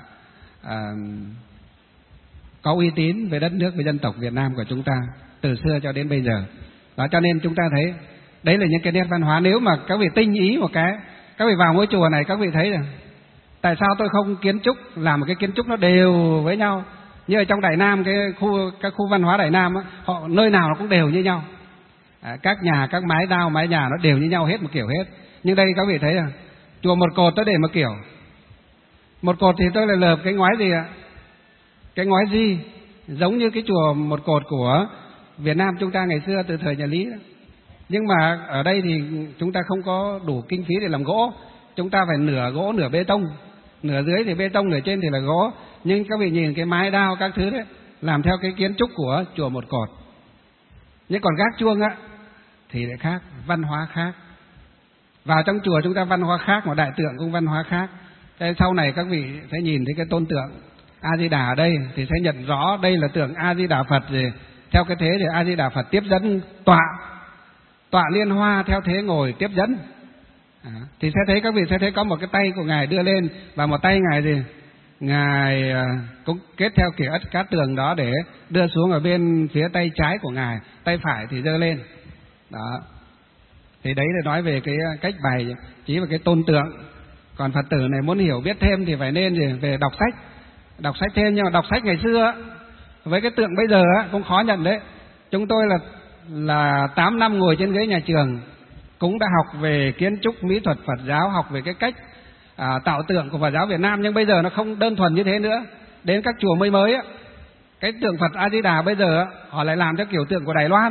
có uy tín về đất nước, về dân tộc Việt Nam của chúng ta từ xưa cho đến bây giờ. Đó, cho nên chúng ta thấy đấy là những cái nét văn hóa. Nếu mà các vị tinh ý một cái, các vị vào ngôi chùa này các vị thấy rằng tại sao tôi không kiến trúc làm một cái kiến trúc nó đều với nhau, như ở trong Đại Nam, các khu văn hóa Đại Nam họ nơi nào nó cũng đều như nhau. Các nhà, các mái đao mái nhà nó đều như nhau hết, một kiểu hết. Nhưng đây các vị thấy là chùa một cột tôi để một kiểu, một cột thì tôi lại lợp cái ngói gì ạ? Cái ngói gì giống như cái chùa một cột của Việt Nam chúng ta ngày xưa từ thời nhà Lý đó. Nhưng mà ở đây thì chúng ta không có đủ kinh phí để làm gỗ, chúng ta phải nửa gỗ nửa bê tông, nửa dưới thì bê tông, nửa trên thì là gỗ. Nhưng các vị nhìn cái mái đao các thứ đấy làm theo cái kiến trúc của chùa một cột. Nhưng còn gác chuông thì lại khác, văn hóa khác. Vào trong chùa chúng ta văn hóa khác, mà đại tượng cũng văn hóa khác. Thế sau này các vị sẽ nhìn thấy cái tôn tượng A Di Đà ở đây thì sẽ nhận rõ đây là tượng A Di Đà Phật rồi. Theo cái thế thì A Di Đà Phật tiếp dẫn tọa liên hoa theo thế ngồi tiếp dẫn. Thì sẽ thấy các vị sẽ thấy có một cái tay của ngài đưa lên, và một tay ngài cũng kết theo kiểu ất cát tường đó để đưa xuống ở bên phía tay trái của ngài, tay phải thì giơ lên. Đó. Thì đấy là nói về cái cách bày chỉ về cái tôn tượng. Còn Phật tử này muốn hiểu biết thêm thì phải nên về đọc sách thêm. Nhưng mà đọc sách ngày xưa với cái tượng bây giờ cũng khó nhận đấy. Chúng tôi là 8 năm ngồi trên ghế nhà trường, cũng đã học về kiến trúc mỹ thuật Phật giáo, học về cái cách tạo tượng của Phật giáo Việt Nam. Nhưng bây giờ nó không đơn thuần như thế nữa. Đến các chùa mới cái tượng Phật A Di Đà bây giờ họ lại làm theo kiểu tượng của Đài Loan,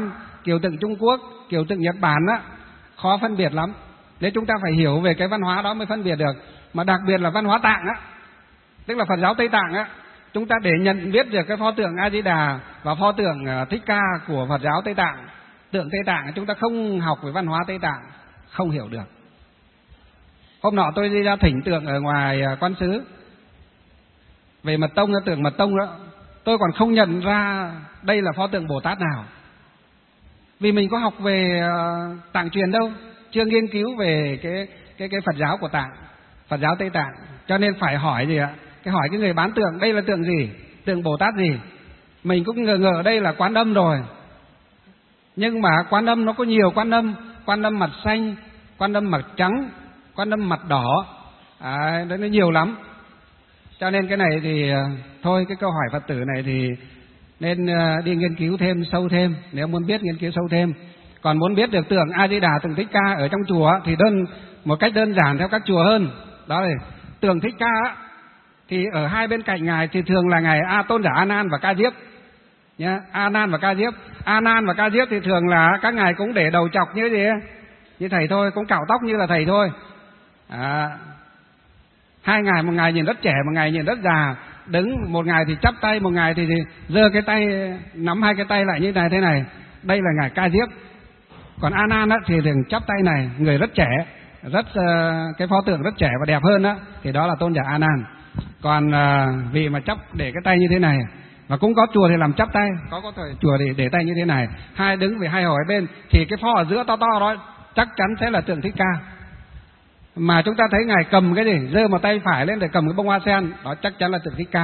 kiểu tượng Trung Quốc, kiểu tượng Nhật Bản á, khó phân biệt lắm. Nên chúng ta phải hiểu về cái văn hóa đó mới phân biệt được. Mà đặc biệt là văn hóa Tạng á, tức là Phật giáo Tây Tạng á, chúng ta để nhận biết được cái pho tượng A Di Đà và pho tượng Thích Ca của Phật giáo Tây Tạng, tượng Tây Tạng, chúng ta không học về văn hóa Tây Tạng không hiểu được. Hôm nọ tôi đi ra thỉnh tượng ở ngoài Quan Xứ về Mật Tông, tượng Mật Tông đó, tôi còn không nhận ra đây là pho tượng Bồ Tát nào, vì mình có học về Tạng truyền đâu, chưa nghiên cứu về cái Phật giáo của Tạng, Phật giáo Tây Tạng, cho nên phải hỏi gì ạ? Hỏi cái người bán tượng, đây là tượng gì, tượng Bồ Tát gì. Mình cũng ngờ đây là Quán Âm rồi, nhưng mà Quán Âm nó có nhiều Quán Âm mặt xanh, Quán Âm mặt trắng, Quán Âm mặt đỏ, đấy nó nhiều lắm. Cho nên cái này thì thôi, cái câu hỏi Phật tử này thì nên đi nghiên cứu thêm, sâu thêm, nếu muốn biết nghiên cứu sâu thêm. Còn muốn biết được tượng A Di Đà, tượng Thích Ca ở trong chùa thì một cách đơn giản theo các chùa hơn. Đó là tượng Thích Ca thì ở hai bên cạnh ngài thì thường là ngài tôn giả A Nan và Ca Diếp nhá, A Nan và Ca Diếp. A Nan và Ca Diếp thì thường là các ngài cũng để đầu chọc như gì, như thầy thôi, cũng cạo tóc như là thầy thôi. Hai ngài, một ngài nhìn rất trẻ, một ngài nhìn rất già, đứng một ngài thì chắp tay, một ngài thì giơ cái tay, nắm hai cái tay lại như này thế này, đây là ngài Ca Diếp. Còn A Nan thì thường chắp tay này, người rất trẻ, cái pho tượng rất trẻ và đẹp hơn đó, thì đó là tôn giả A Nan. Còn vị mà chắp để cái tay như thế này, và cũng có chùa thì làm chắp tay, có chùa thì để tay như thế này, hai đứng về hai hồi bên, thì cái pho ở giữa to to đó chắc chắn sẽ là tượng Thích Ca. Mà chúng ta thấy ngài cầm cái gì, giơ một tay phải lên để cầm cái bông hoa sen, đó chắc chắn là tượng Thích Ca.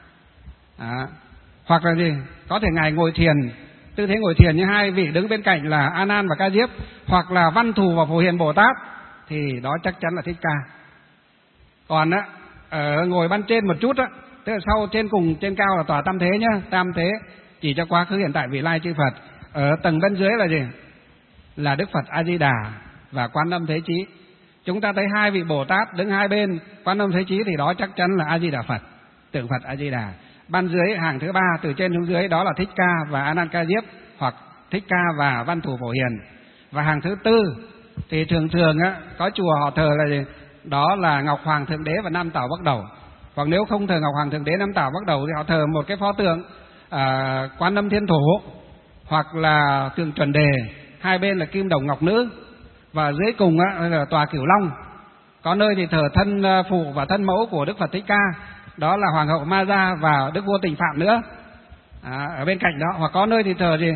Hoặc là gì, có thể ngài ngồi thiền, tư thế ngồi thiền như hai vị đứng bên cạnh là A Nan và Ca Diếp, hoặc là Văn Thù và Phổ Hiền Bồ Tát, thì đó chắc chắn là Thích Ca. Còn ở ngồi ban trên một chút tức là sau trên cùng, trên cao là tòa tam thế nhá, tam thế chỉ cho quá khứ hiện tại vị lai chư Phật. Ở tầng bên dưới là gì, là Đức Phật A Di Đà và Quan Âm Thế Chí. Chúng ta thấy hai vị Bồ Tát đứng hai bên Quan Âm Thế Chí thì đó chắc chắn là A Di Đà Phật, tượng Phật A Di Đà. Ban dưới hàng thứ ba từ trên xuống dưới đó là Thích Ca và A Nan Ca Diếp, hoặc Thích Ca và Văn Thù Phổ Hiền. Và hàng thứ tư thì thường có chùa họ thờ là gì? Đó là Ngọc Hoàng Thượng Đế và Nam Tảo Bắc Đầu. Còn nếu không thờ Ngọc Hoàng Thượng Đế, Nam Tảo Bắc Đầu thì họ thờ một cái pho tượng Quan Âm Thiên Thủ, hoặc là tượng Chuẩn Đề, hai bên là Kim Đồng Ngọc Nữ, và dưới cùng là tòa Cửu Long. Có nơi thì thờ thân phụ và thân mẫu của Đức Phật Thích Ca, đó là Hoàng hậu Ma Gia và Đức vua Tịnh Phạm nữa, ở bên cạnh đó. Hoặc có nơi thì thờ gì,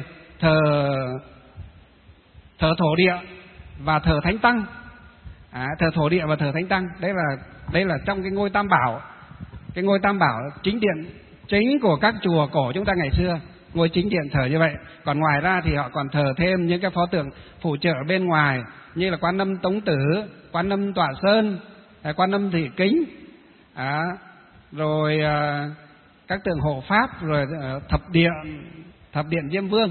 thờ thổ địa và thờ Thánh Tăng, thờ thổ địa và thờ Thánh Tăng. Đây là trong cái ngôi Tam Bảo, cái ngôi Tam Bảo chính điện chính của các chùa cổ chúng ta ngày xưa, ngôi chính điện thờ như vậy. Còn ngoài ra thì họ còn thờ thêm những cái pho tượng phụ trợ bên ngoài, như là Quan Âm Tống Tử, Quan Âm Tọa Sơn, Quan Âm Thị Kính, rồi các tượng hộ pháp, rồi thập điện Diêm Vương.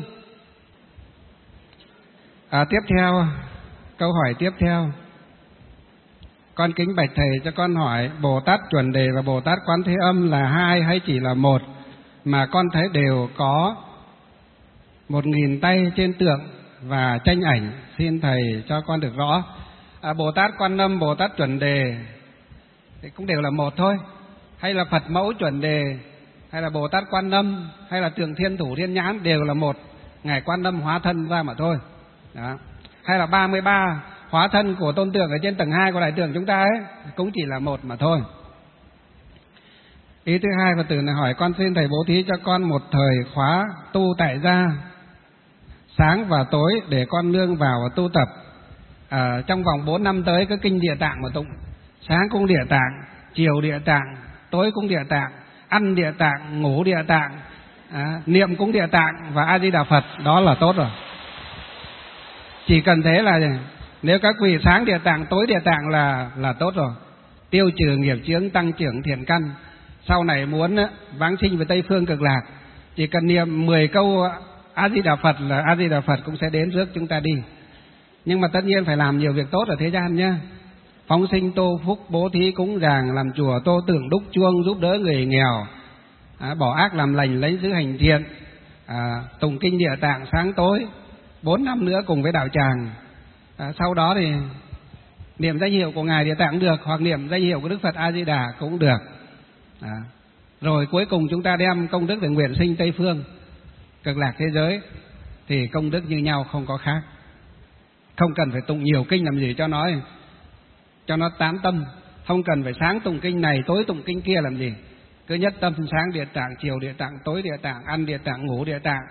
Tiếp theo, câu hỏi tiếp theo, con kính bạch thầy cho con hỏi, Bồ Tát Chuẩn Đề và Bồ Tát Quán Thế Âm là hai hay chỉ là một, mà con thấy đều có 1000 tay trên tượng và tranh ảnh, xin thầy cho con được rõ. Bồ Tát Quan Âm, Bồ Tát Chuẩn Đề thì cũng đều là một thôi, hay là Phật mẫu Chuẩn Đề, hay là Bồ Tát Quan Âm, hay là tượng Thiên Thủ Thiên Nhãn, đều là một, ngài Quan Âm hóa thân ra mà thôi. Đó. Hay là 33 hóa thân của tôn tượng ở trên tầng 2 của đại tượng chúng ta ấy, cũng chỉ là một mà thôi. Ý thứ hai, Phật tử này hỏi, con xin thầy bố thí cho con một thời khóa tu tại gia, sáng và tối để con nương vào và tu tập. Trong vòng 4 năm tới có kinh Địa Tạng mà tụng, sáng cũng Địa Tạng, chiều Địa Tạng, tối cũng Địa Tạng, ăn Địa Tạng, ngủ Địa Tạng, niệm cũng Địa Tạng và A Di Đà Phật, đó là tốt rồi. Chỉ cần thế là nếu các vị sáng Địa Tạng, tối Địa Tạng là tốt rồi, tiêu trừ nghiệp chướng, tăng trưởng thiện căn. Sau này muốn vãng sinh về Tây Phương Cực Lạc, chỉ cần niệm 10 câu A Di Đà Phật là A Di Đà Phật cũng sẽ đến rước chúng ta đi. Nhưng mà tất nhiên phải làm nhiều việc tốt ở thế gian nhé. Phóng sinh tô phúc, bố thí cúng dường, làm chùa tô tượng đúc chuông, giúp đỡ người nghèo, bỏ ác làm lành, lấy giữ hành thiện, tụng kinh Địa Tạng sáng tối, 4 năm nữa cùng với đạo tràng. Sau đó thì niệm danh hiệu của Ngài Địa Tạng cũng được, hoặc niệm danh hiệu của Đức Phật A Di Đà cũng được. Rồi cuối cùng chúng ta đem công đức để nguyện sinh Tây Phương, Cực Lạc thế giới, thì công đức như nhau, không có khác. Không cần phải tụng nhiều kinh làm gì cho nó tán tâm, không cần phải sáng tụng kinh này tối tụng kinh kia làm gì. Cứ nhất tâm sáng Địa Tạng, chiều Địa Tạng, tối Địa Tạng, ăn Địa Tạng, ngủ Địa Tạng.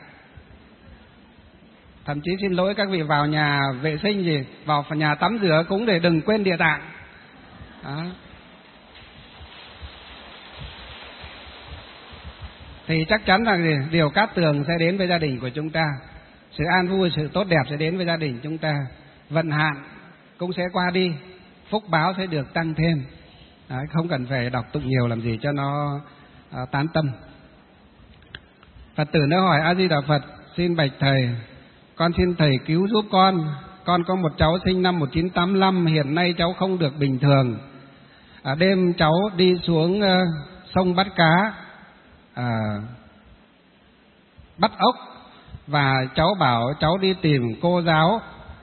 Thậm chí xin lỗi các vị vào nhà vệ sinh gì, vào nhà tắm rửa cũng để đừng quên Địa Tạng. Đó. Thì chắc chắn rằng điều cát tường sẽ đến với gia đình của chúng ta, sự an vui, sự tốt đẹp sẽ đến với gia đình chúng ta, vận hạn cũng sẽ qua đi, phúc báo sẽ được tăng thêm. Đấy, không cần phải đọc tụng nhiều làm gì cho nó tán tâm. Phật tử nó hỏi: A Di Đà Phật, xin bạch thầy, con xin thầy cứu giúp con có một cháu sinh năm 1985, hiện nay cháu không được bình thường. Đêm cháu đi xuống sông bắt cá, bắt ốc, và cháu bảo cháu đi tìm cô giáo,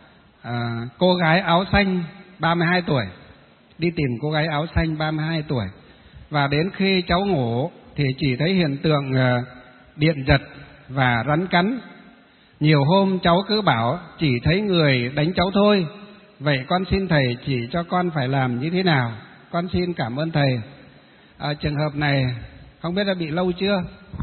cô gái áo xanh 32 tuổi, đi tìm cô gái áo xanh 32 tuổi. Và đến khi cháu ngủ thì chỉ thấy hiện tượng điện giật và rắn cắn. Nhiều hôm cháu cứ bảo chỉ thấy người đánh cháu thôi. Vậy con xin thầy chỉ cho con phải làm như thế nào? Con xin cảm ơn thầy. Trường hợp này không biết đã bị lâu chưa?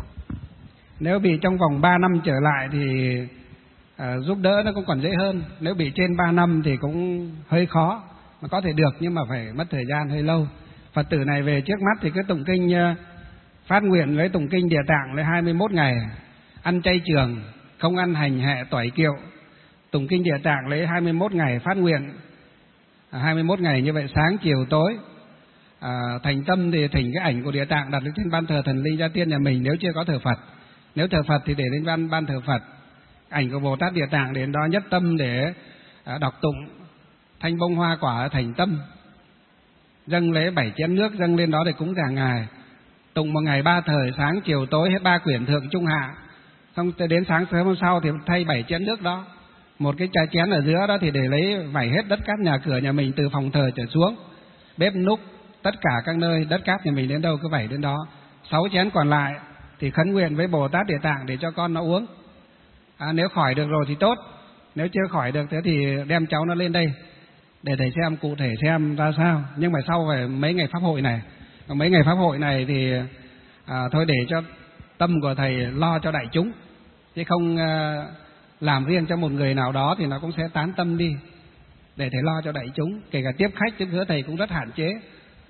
Nếu bị trong vòng 3 năm trở lại thì giúp đỡ nó cũng còn dễ hơn. Nếu bị trên 3 năm thì cũng hơi khó, mà có thể được nhưng mà phải mất thời gian hơi lâu. Phật tử này về trước mắt thì cứ tụng kinh phát nguyện với tụng kinh Địa Tạng lấy 21 ngày, ăn chay trường, không ăn hành hẹ tỏi kiệu, tụng kinh Địa Tạng lấy 21 ngày phát nguyện, 21 ngày như vậy sáng chiều tối. Thành tâm thì thỉnh cái ảnh của Địa Tạng đặt lên trên ban thờ thần linh gia tiên nhà mình, nếu chưa có thờ Phật. Nếu thờ Phật thì để lên ban thờ Phật ảnh của Bồ Tát Địa Tạng, đến đó nhất tâm để đọc tụng thanh bông hoa quả thành tâm, dâng lấy 7 chén nước dâng lên đó để cúng dường Ngài. Tụng một ngày 3 thời, sáng chiều tối hết 3 quyển thượng trung hạ. Xong đến sáng sớm hôm sau thì thay 7 chén nước đó, một cái chai chén ở giữa đó thì để lấy vẩy hết đất cát nhà cửa nhà mình, từ phòng thờ trở xuống, bếp núc, tất cả các nơi đất cát nhà mình đến đâu cứ vẩy đến đó. 6 chén còn lại thì khấn nguyện với Bồ Tát Địa Tạng để cho con nó uống. Nếu khỏi được rồi thì tốt, nếu chưa khỏi được thế thì đem cháu nó lên đây để thầy xem cụ thể xem ra sao. Nhưng mà sau về mấy ngày pháp hội này, mấy ngày pháp hội này thì thôi để cho tâm của thầy lo cho đại chúng, chứ không làm riêng cho một người nào đó thì nó cũng sẽ tán tâm đi. Để thầy lo cho đại chúng, kể cả tiếp khách chứ thầy cũng rất hạn chế,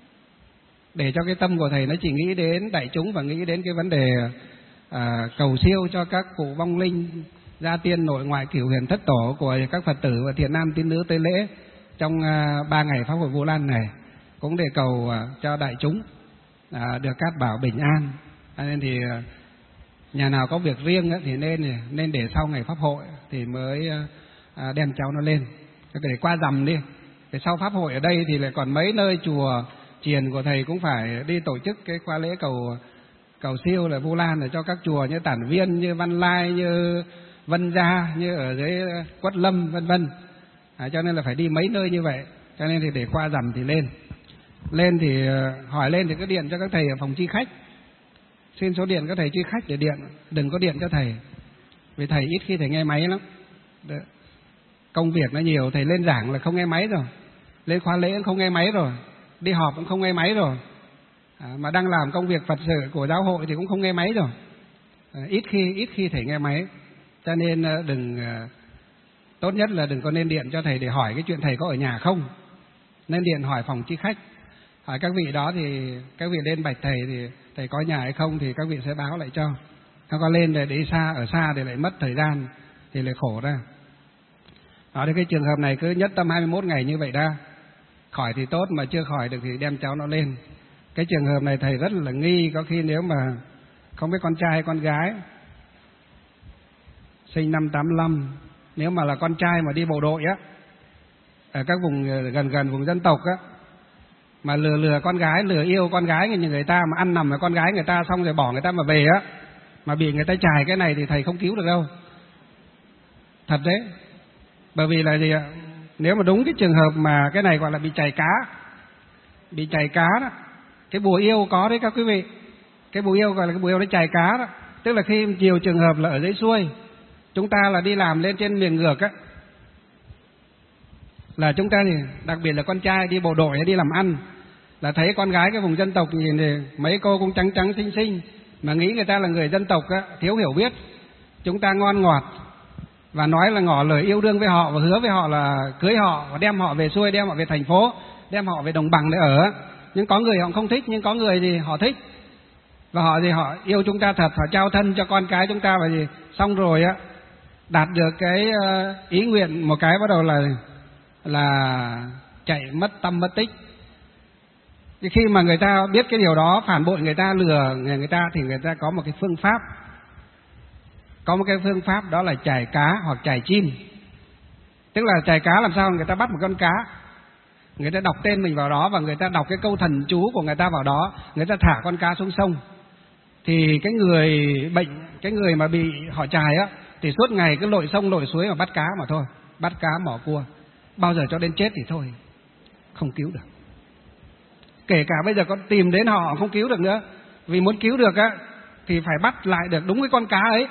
để cho cái tâm của thầy nó chỉ nghĩ đến đại chúng và nghĩ đến cái vấn đề cầu siêu cho các cụ vong linh, gia tiên nội ngoại cửu huyền thất tổ của các Phật tử và thiện nam tín nữ tới lễ trong 3 ngày pháp hội Vu Lan này, cũng để cầu cho đại chúng được cát bảo bình an. Nên thì nhà nào có việc riêng thì nên để sau ngày pháp hội thì mới đem cháu nó lên, để qua rằm đi. Để sau pháp hội ở đây thì lại còn mấy nơi chùa chiền của thầy cũng phải đi tổ chức cái khóa lễ cầu siêu là Vu Lan để cho các chùa như Tản Viên, như Văn Lai, như Vân Gia, như ở dưới Quất Lâm vân vân. Cho nên là phải đi mấy nơi như vậy. Cho nên thì để qua rằm thì lên thì hỏi lên thì cứ điện cho các thầy ở phòng chi khách, xin số điện các thầy chi khách để điện, đừng có điện cho thầy, vì thầy ít khi thầy nghe máy lắm. Công việc nó nhiều, thầy lên giảng là không nghe máy rồi, lên khóa lễ cũng không nghe máy rồi, đi họp cũng không nghe máy rồi, mà đang làm công việc Phật sự của giáo hội thì cũng không nghe máy rồi. Ít khi thầy nghe máy. Cho nên tốt nhất là đừng có nên điện cho thầy để hỏi cái chuyện thầy có ở nhà không, nên điện hỏi phòng chi khách, hỏi các vị đó thì các vị lên bạch thầy thì thầy có nhà hay không thì các vị sẽ báo lại cho. Không có lên để đi ở xa thì lại mất thời gian thì lại khổ ra. Đó, thì cái trường hợp này cứ nhất tâm 21 ngày như vậy ra, khỏi thì tốt, mà chưa khỏi được thì đem cháu nó lên. Cái trường hợp này thầy rất là nghi, có khi nếu mà không biết con trai hay con gái, sinh năm 85, nếu mà là con trai mà đi bộ đội á, ở các vùng gần vùng dân tộc á, mà lừa con gái, lừa yêu con gái người ta, mà ăn nằm với con gái người ta xong rồi bỏ người ta mà về á, mà bị người ta chài cái này thì thầy không cứu được đâu. thật đấy. Bởi vì là gì ạ? Nếu mà đúng cái trường hợp mà cái này gọi là bị chày cá đó, cái bùa yêu có đấy các quý vị. Cái bùa yêu gọi là cái bùa yêu nó chày cá đó. Tức là khi nhiều trường hợp là ở dưới xuôi, chúng ta là đi làm lên trên miền ngược á, là chúng ta thì đặc biệt là con trai đi bộ đội hay đi làm ăn, là thấy con gái cái vùng dân tộc nhìn thì mấy cô cũng trắng trắng xinh xinh, mà nghĩ người ta là người dân tộc á, thiếu hiểu biết. Chúng ta ngon ngọt và nói là ngỏ lời yêu đương với họ và hứa với họ là cưới họ và đem họ về xuôi, đem họ về thành phố, đem họ về đồng bằng để ở. Nhưng có người họ không thích, nhưng có người thì họ thích. Và họ thì họ yêu chúng ta thật, họ trao thân cho con cái chúng ta, và gì xong rồi á, đạt được cái ý nguyện một cái bắt đầu là chạy mất tâm mất tích. Thì khi mà người ta biết cái điều đó, phản bội người ta, lừa người ta, thì người ta có một cái phương pháp. Có một cái phương pháp đó là chài cá hoặc chài chim. Tức là chài cá làm sao? Người ta bắt một con cá, người ta đọc tên mình vào đó và người ta đọc cái câu thần chú của người ta vào đó, người ta thả con cá xuống sông. Thì cái người bệnh, cái người mà bị họ chài á, thì suốt ngày cứ lội sông lội suối mà bắt cá mà thôi, bắt cá mỏ cua, bao giờ cho đến chết thì thôi, không cứu được. Kể cả bây giờ con tìm đến họ không cứu được nữa, vì muốn cứu được á thì phải bắt lại được đúng cái con cá ấy.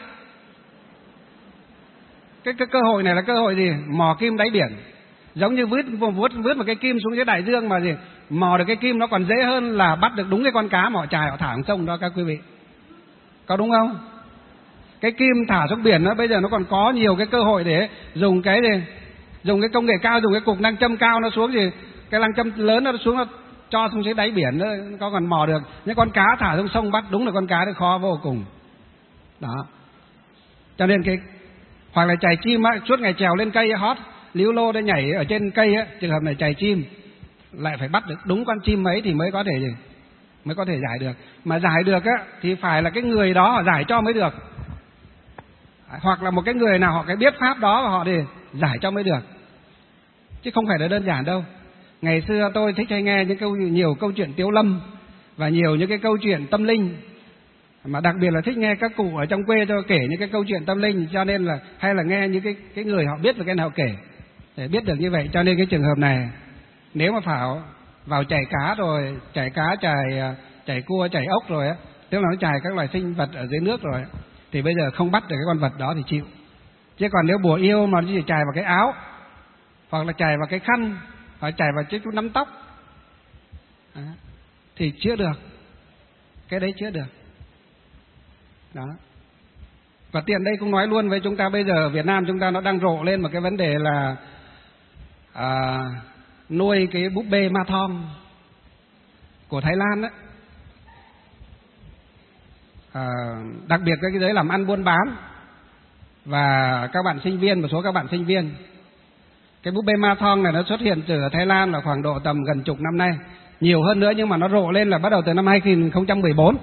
Cái cơ hội này là cơ hội gì? Mò kim đáy biển. Giống như vứt một cái kim xuống dưới đại dương mà gì, mò được cái kim nó còn dễ hơn là bắt được đúng cái con cá mà họ chài họ thả xuống sông đó các quý vị. Có đúng không? Cái kim thả xuống biển đó, bây giờ nó còn có nhiều cái cơ hội để dùng cái công nghệ cao, dùng cái cục nam châm cao nó xuống, gì cái nam châm lớn nó xuống, nó cho xuống dưới đáy biển nó có còn mò được. Những con cá thả xuống sông bắt đúng là con cá thì khó vô cùng. Đó. Cho nên cái hoặc là chài chim á, suốt ngày trèo lên cây hót líu lô để nhảy ở trên cây á, trường hợp này chài chim lại phải bắt được đúng con chim ấy thì mới có thể giải được. Mà giải được á thì phải là cái người đó họ giải cho mới được, hoặc là một cái người nào họ cái biết pháp đó và họ để giải cho mới được, chứ không phải là đơn giản đâu. Ngày xưa tôi thích hay nghe nhiều câu chuyện Tiếu Lâm và nhiều những cái câu chuyện tâm linh, mà đặc biệt là thích nghe các cụ ở trong quê cho kể những cái câu chuyện tâm linh, cho nên là hay là nghe những cái người họ biết về cái nào kể để biết được như vậy. Cho nên cái trường hợp này nếu mà phải vào chài cá rồi, chài cá, chài cua, chài ốc rồi á, tức là nó chài các loài sinh vật ở dưới nước rồi á, thì bây giờ không bắt được cái con vật đó thì chịu. Chứ còn nếu bùa yêu mà nó chỉ chài vào cái áo, hoặc là chài vào cái khăn, hoặc chài vào chiếc nắm tóc thì chữa được. Cái đấy chữa được. Đó. Và tiện đây cũng nói luôn với chúng ta, bây giờ ở Việt Nam chúng ta nó đang rộ lên một cái vấn đề là nuôi cái búp bê ma thom của Thái Lan đó. Đặc biệt cái giới làm ăn buôn bán và các bạn sinh viên, một số các bạn sinh viên, cái búp bê ma thom này nó xuất hiện từ ở Thái Lan là khoảng độ tầm gần chục năm nay, nhiều hơn nữa, nhưng mà nó rộ lên là bắt đầu từ năm 2014.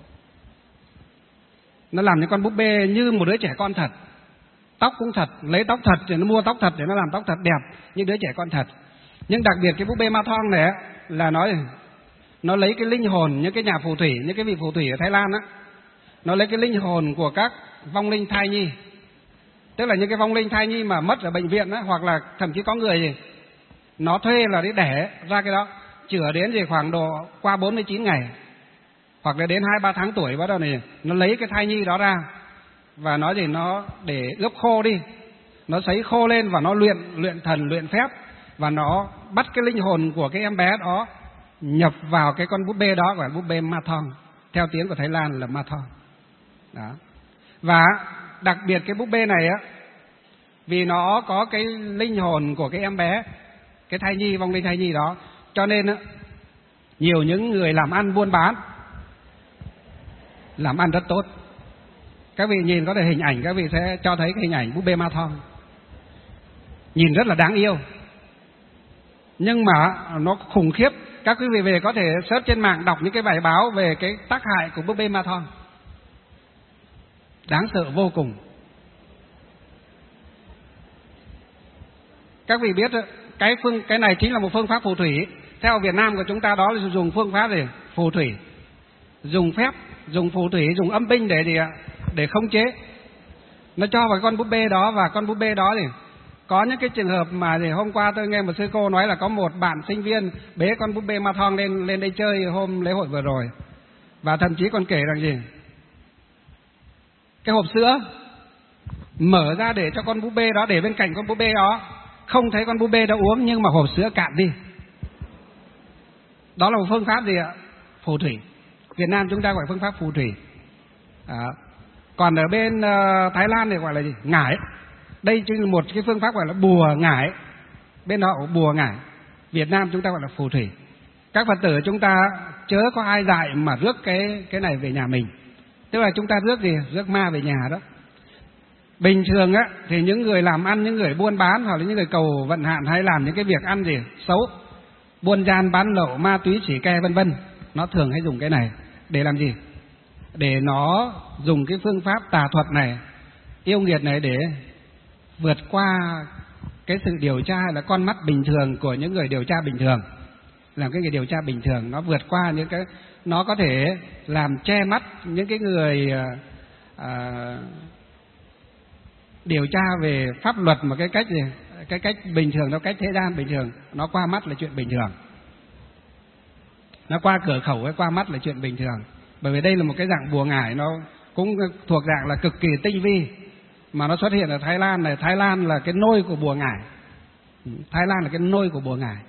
Nó làm những con búp bê như một đứa trẻ con thật, tóc cũng thật, lấy tóc thật thì nó mua tóc thật để nó làm tóc thật đẹp như đứa trẻ con thật. Nhưng đặc biệt cái búp bê ma thong này là nó lấy cái linh hồn những cái nhà phù thủy, những cái vị phù thủy ở Thái Lan á, nó lấy cái linh hồn của các vong linh thai nhi, tức là những cái vong linh thai nhi mà mất ở bệnh viện á, hoặc là thậm chí có người gì nó thuê là để đẻ ra cái đó, chữa đến gì khoảng độ qua 49 ngày hoặc là đến 2-3 tháng tuổi, bắt đầu này nó lấy cái thai nhi đó ra và nó để ướp khô đi, nó sấy khô lên và nó luyện thần luyện phép, và nó bắt cái linh hồn của cái em bé đó nhập vào cái con búp bê đó, gọi là búp bê ma thong, theo tiếng của Thái Lan là ma thong. Đó. Và đặc biệt cái búp bê này á, vì nó có cái linh hồn của cái em bé, cái thai nhi, vong linh thai nhi đó, cho nên á, nhiều những người làm ăn buôn bán làm ăn rất tốt. Các vị nhìn có thể hình ảnh, các vị sẽ cho thấy cái hình ảnh búp bê ma thong, nhìn rất là đáng yêu, nhưng mà nó khủng khiếp. Các quý vị về có thể search trên mạng đọc những cái bài báo về cái tác hại của búp bê ma thong, đáng sợ vô cùng. Các vị biết cái này chính là một phương pháp phù thủy. Theo Việt Nam của chúng ta đó là dùng phương pháp gì? Phù thủy, dùng phép, dùng phù thủy, dùng âm binh để khống chế. nó cho vào cái con búp bê đó, và con búp bê đó thì có những cái trường hợp mà thì hôm qua tôi nghe một sư cô nói là có một bạn sinh viên bế con búp bê ma thong lên đây chơi hôm lễ hội vừa rồi, và thậm chí còn kể rằng gì, cái hộp sữa mở ra để cho con búp bê đó, để bên cạnh con búp bê đó, không thấy con búp bê đó uống, nhưng mà hộp sữa cạn đi. Đó là một phương pháp gì ạ? Phù thủy. Việt Nam chúng ta gọi phương pháp phù thủy. Còn ở bên Thái Lan thì gọi là gì? Ngải. Đây chính là một cái phương pháp gọi là bùa ngải. Bên đó bùa ngải. Việt Nam chúng ta gọi là phù thủy. Các Phật tử chúng ta chớ có ai dạy mà rước cái này về nhà mình. Tức là chúng ta rước gì? Rước ma về nhà đó. Bình thường á thì những người làm ăn, những người buôn bán hoặc là những người cầu vận hạn hay làm những cái việc ăn gì xấu, buôn gian bán lậu, ma túy, xỉ ke vân vân, nó thường hay dùng cái này để làm gì? Để nó dùng cái phương pháp tà thuật này, yêu nghiệt này để vượt qua cái sự điều tra là con mắt bình thường của những người điều tra bình thường. Làm cái người điều tra bình thường nó vượt qua những cái, nó có thể làm che mắt những cái người điều tra về pháp luật một cái cách gì? Cái cách bình thường, nó cách thế gian bình thường, nó qua mắt là chuyện bình thường. Nó qua cửa khẩu hay qua mắt là chuyện bình thường. Bởi vì đây là một cái dạng bùa ngải, nó cũng thuộc dạng là cực kỳ tinh vi, mà nó xuất hiện ở Thái Lan này. Thái Lan là cái nôi của bùa ngải. Thái Lan là cái nôi của bùa ngải.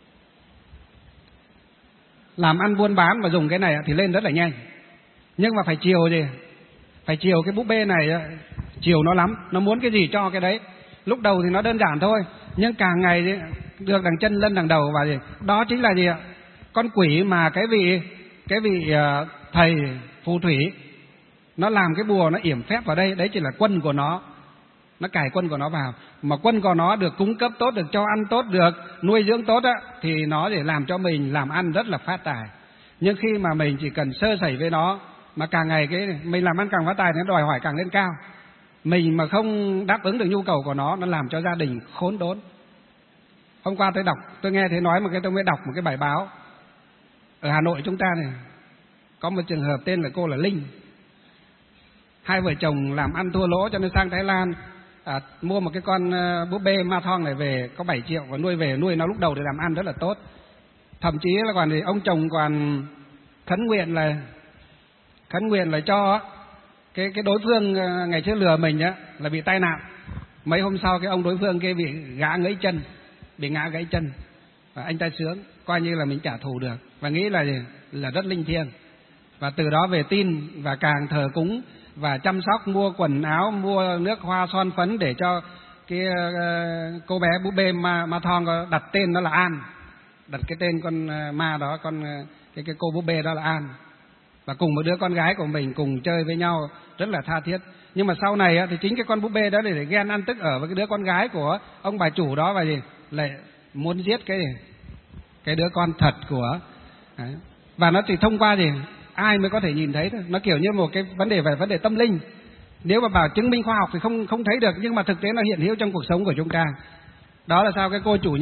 Làm ăn buôn bán và dùng cái này thì lên rất là nhanh. Nhưng mà phải chiều gì? Phải chiều cái búp bê này, chiều nó lắm. Nó muốn cái gì cho cái đấy. Lúc đầu thì nó đơn giản thôi, nhưng càng ngày được đằng chân lên đằng đầu. Và gì? Đó chính là gì ạ? Con quỷ mà cái vị thầy phù thủy nó làm cái bùa, nó yểm phép vào đây. Đấy chỉ là quân của nó cài quân của nó vào. Mà quân của nó được cung cấp tốt, được cho ăn tốt, được nuôi dưỡng tốt á, thì nó để làm cho mình làm ăn rất là phát tài. Nhưng khi mà mình chỉ cần sơ sẩy với nó, mà càng ngày mình làm ăn càng phát tài, nó đòi hỏi càng lên cao. Mình mà không đáp ứng được nhu cầu của nó làm cho gia đình khốn đốn. Hôm qua tôi nghe thấy nói tôi mới đọc một cái bài báo ở Hà Nội chúng ta này, có một trường hợp tên là cô là Linh. Hai vợ chồng làm ăn thua lỗ cho nên sang Thái Lan mua một cái con búp bê ma thong này về, có 7 triệu và nuôi nó lúc đầu để làm ăn rất là tốt. Thậm chí là còn ông chồng còn khấn nguyện là cho cái đối phương ngày trước lừa mình á là bị tai nạn. Mấy hôm sau cái ông đối phương kia bị ngã gãy chân, và anh ta sướng, coi như là mình trả thù được, và nghĩ là rất linh thiêng. Và từ đó về tin và càng thờ cúng và chăm sóc, mua quần áo, mua nước hoa son phấn để cho cái cô bé búp bê ma thong đặt tên nó là An, đặt cái tên con ma đó, cái cô búp bê đó là An, và cùng một đứa con gái của mình cùng chơi với nhau rất là tha thiết. Nhưng mà sau này thì chính cái con búp bê đó để ghen ăn tức ở với cái đứa con gái của ông bà chủ đó, và lại muốn giết cái đứa con thật của đấy. Và nó chỉ thông qua ai mới có thể nhìn thấy thôi. Nó kiểu như một cái vấn đề tâm linh. Nếu mà bảo chứng minh khoa học thì không thấy được, nhưng mà thực tế nó hiện hữu trong cuộc sống của chúng ta. Đó là sao cái cô chủ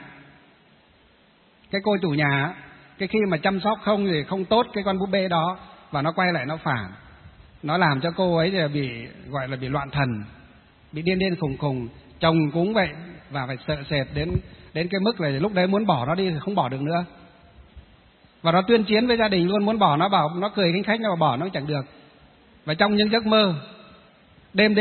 nhà cái khi mà chăm sóc không tốt cái con búp bê đó, và nó quay lại nó phản, nó làm cho cô ấy bị loạn thần, bị điên khùng. Chồng cũng vậy, và phải sợ sệt đến cái mức là lúc đấy muốn bỏ nó đi thì không bỏ được nữa. Và nó tuyên chiến với gia đình luôn, muốn bỏ nó, bảo nó cười khinh khách, nó bỏ nó chẳng được. Và trong những giấc mơ đêm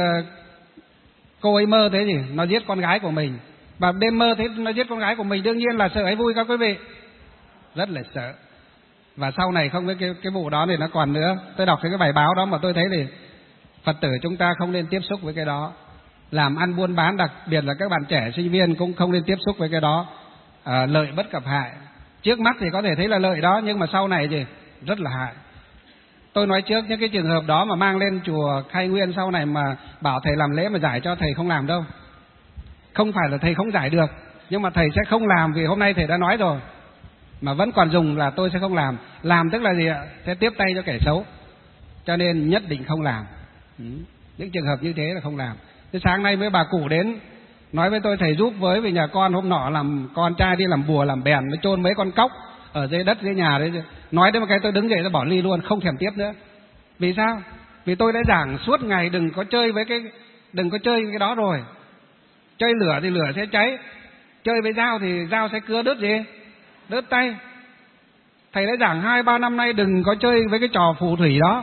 cô ấy mơ thế nó giết con gái của mình. Và đêm mơ thế nó giết con gái của mình, đương nhiên là sợ ấy vui các quý vị, rất là sợ. Và sau này không cái vụ đó thì nó còn nữa. Tôi đọc cái bài báo đó mà tôi thấy thì Phật tử chúng ta không nên tiếp xúc với cái đó. Làm ăn buôn bán, đặc biệt là các bạn trẻ sinh viên cũng không nên tiếp xúc với cái đó. Lợi bất cập hại. Trước mắt thì có thể thấy là lợi đó, nhưng mà sau này rất là hại. Tôi nói trước những cái trường hợp đó mà mang lên chùa Khai Nguyên, sau này mà bảo thầy làm lễ mà giải cho, thầy không làm đâu. Không phải là thầy không giải được, nhưng mà thầy sẽ không làm, vì hôm nay thầy đã nói rồi. Mà vẫn còn dùng là tôi sẽ không làm. Làm tức là gì ạ? Sẽ tiếp tay cho kẻ xấu. Cho nên nhất định không làm. Những trường hợp như thế là không làm. Thế sáng nay với bà cụ đến nói với tôi, thầy giúp với, vì nhà con hôm nọ làm con trai đi làm bùa làm bèn, nó chôn mấy con cóc ở dưới đất dưới nhà đấy. Nói đến một cái tôi đứng dậy tôi bỏ ly luôn, không thèm tiếp nữa. Vì sao? Vì tôi đã giảng suốt ngày đừng có chơi với cái đó rồi. Chơi lửa thì lửa sẽ cháy, chơi với dao thì dao sẽ cưa đứt gì? Đứt tay. Thầy đã giảng 2-3 năm nay đừng có chơi với cái trò phù thủy đó,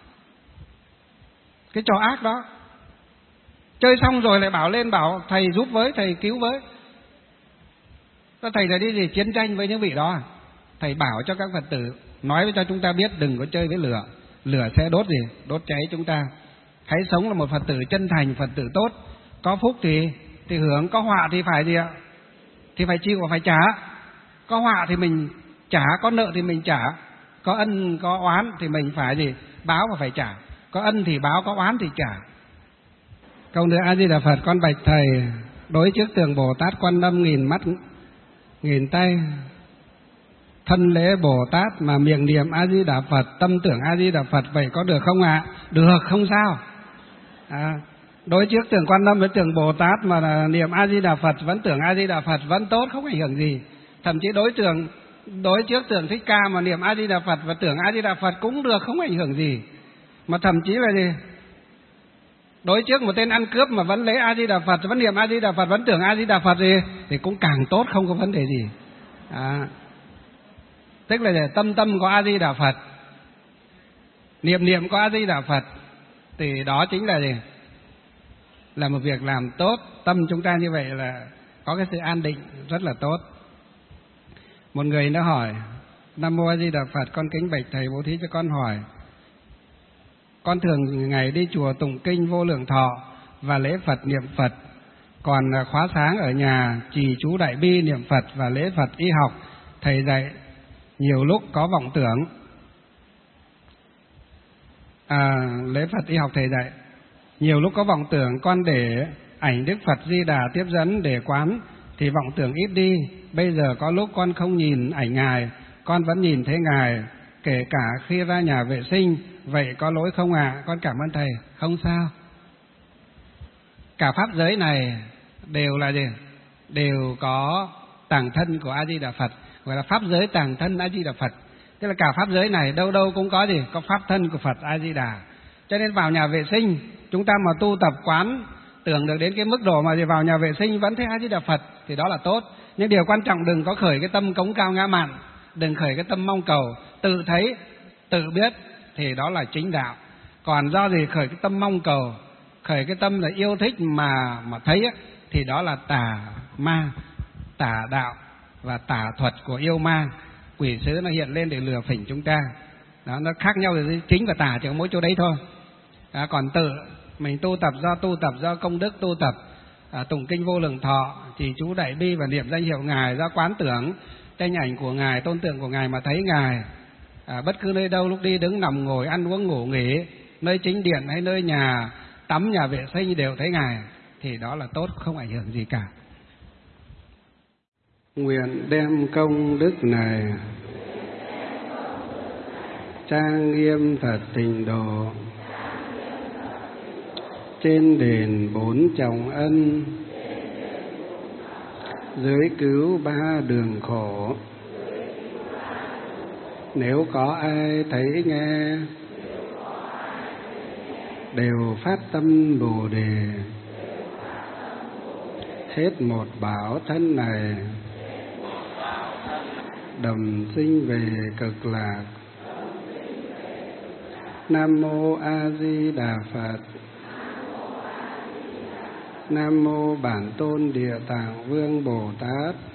cái trò ác đó. Chơi xong rồi lại bảo lên bảo thầy giúp với, thầy cứu với. Thầy là đi gì chiến tranh với những vị đó à? Thầy bảo cho các Phật tử, nói cho chúng ta biết đừng có chơi với lửa. Lửa sẽ đốt gì? Đốt cháy chúng ta. Hãy sống là một Phật tử chân thành, Phật tử tốt. Có phúc thì hưởng, có họa thì phải gì ạ? Thì phải chịu và phải trả. Có họa thì mình trả, có nợ thì mình trả. Có ân, có oán thì mình phải gì? Báo và phải trả. Có ân thì báo, có oán thì trả. Câu nữa: A Di Đà Phật, con bạch thầy, đối trước tượng Bồ Tát Quan Âm nghìn mắt nghìn tay, thân lễ Bồ Tát mà miệng niệm A Di Đà Phật, tâm tưởng A Di Đà Phật, vậy có được không ạ? Được, không sao. Đối trước tượng Quan Âm với tượng Bồ Tát mà niệm A Di Đà Phật, vẫn tưởng A Di Đà Phật vẫn tốt, không ảnh hưởng gì. Thậm chí đối trước tượng Thích Ca mà niệm A Di Đà Phật và tưởng A Di Đà Phật cũng được, không ảnh hưởng gì. Mà thậm chí là gì? Đối trước một tên ăn cướp mà vẫn lấy A Di Đà Phật, vẫn niệm A Di Đà Phật, vẫn tưởng A Di Đà Phật gì thì cũng càng tốt, không có vấn đề gì. Tức là tâm có A Di Đà Phật, niệm có A Di Đà Phật, thì đó chính là gì? Là một việc làm tốt. Tâm chúng ta như vậy là có cái sự an định rất là tốt. Một người nó hỏi: Nam mô A Di Đà Phật, con kính bạch thầy bố thí cho con hỏi. Con thường ngày đi chùa tụng kinh Vô Lượng Thọ và lễ Phật niệm Phật, còn khóa sáng ở nhà trì chú Đại Bi niệm Phật và lễ Phật y học. Thầy dạy nhiều lúc có vọng tưởng. Lễ Phật y học thầy dạy nhiều lúc có vọng tưởng, con để ảnh Đức Phật Di Đà tiếp dẫn để quán thì vọng tưởng ít đi. Bây giờ có lúc con không nhìn ảnh Ngài, con vẫn nhìn thấy Ngài, kể cả khi ra nhà vệ sinh. Vậy có lỗi không ạ? Con cảm ơn thầy. Không sao. Cả pháp giới này đều là gì? Đều có tàng thân của A Di Đà Phật, gọi là pháp giới tàng thân A Di Đà Phật. Tức là cả pháp giới này đâu đâu cũng có gì? Có pháp thân của Phật A Di Đà. Cho nên vào nhà vệ sinh chúng ta mà tu tập quán tưởng được đến cái mức độ mà vào nhà vệ sinh vẫn thấy A Di Đà Phật thì đó là tốt. Nhưng điều quan trọng đừng có khởi cái tâm cống cao ngã mạn, đừng khởi cái tâm mong cầu, tự thấy, tự biết thì đó là chính đạo. Còn do gì khởi cái tâm mong cầu, khởi cái tâm là yêu thích mà thấy ấy, thì đó là tà ma, tà đạo và tà thuật của yêu ma. Quỷ sứ nó hiện lên để lừa phỉnh chúng ta. Đó, nó khác nhau là chính và tà chỉ có mỗi chỗ đấy thôi. Còn tự mình tu tập do công đức tu tập, tụng kinh Vô Lượng Thọ, trì chú Đại Bi và niệm danh hiệu Ngài, do quán tưởng tranh ảnh của Ngài, tôn tượng của Ngài mà thấy Ngài. Bất cứ nơi đâu, lúc đi đứng nằm ngồi, ăn uống ngủ nghỉ, nơi chính điện hay nơi nhà tắm, nhà vệ sinh đều thấy Ngài, thì đó là tốt, không ảnh hưởng gì cả. Nguyện đem công đức này trang nghiêm thật tịnh độ trên đền bốn trọng ân, dưới cứu ba đường khổ. Nếu có ai thấy nghe đều phát tâm Bồ Đề, hết một bảo thân này đồng sinh về cực lạc. Nam mô A Di Đà Phật. Nam mô Bản Tôn Địa Tạng Vương Bồ Tát.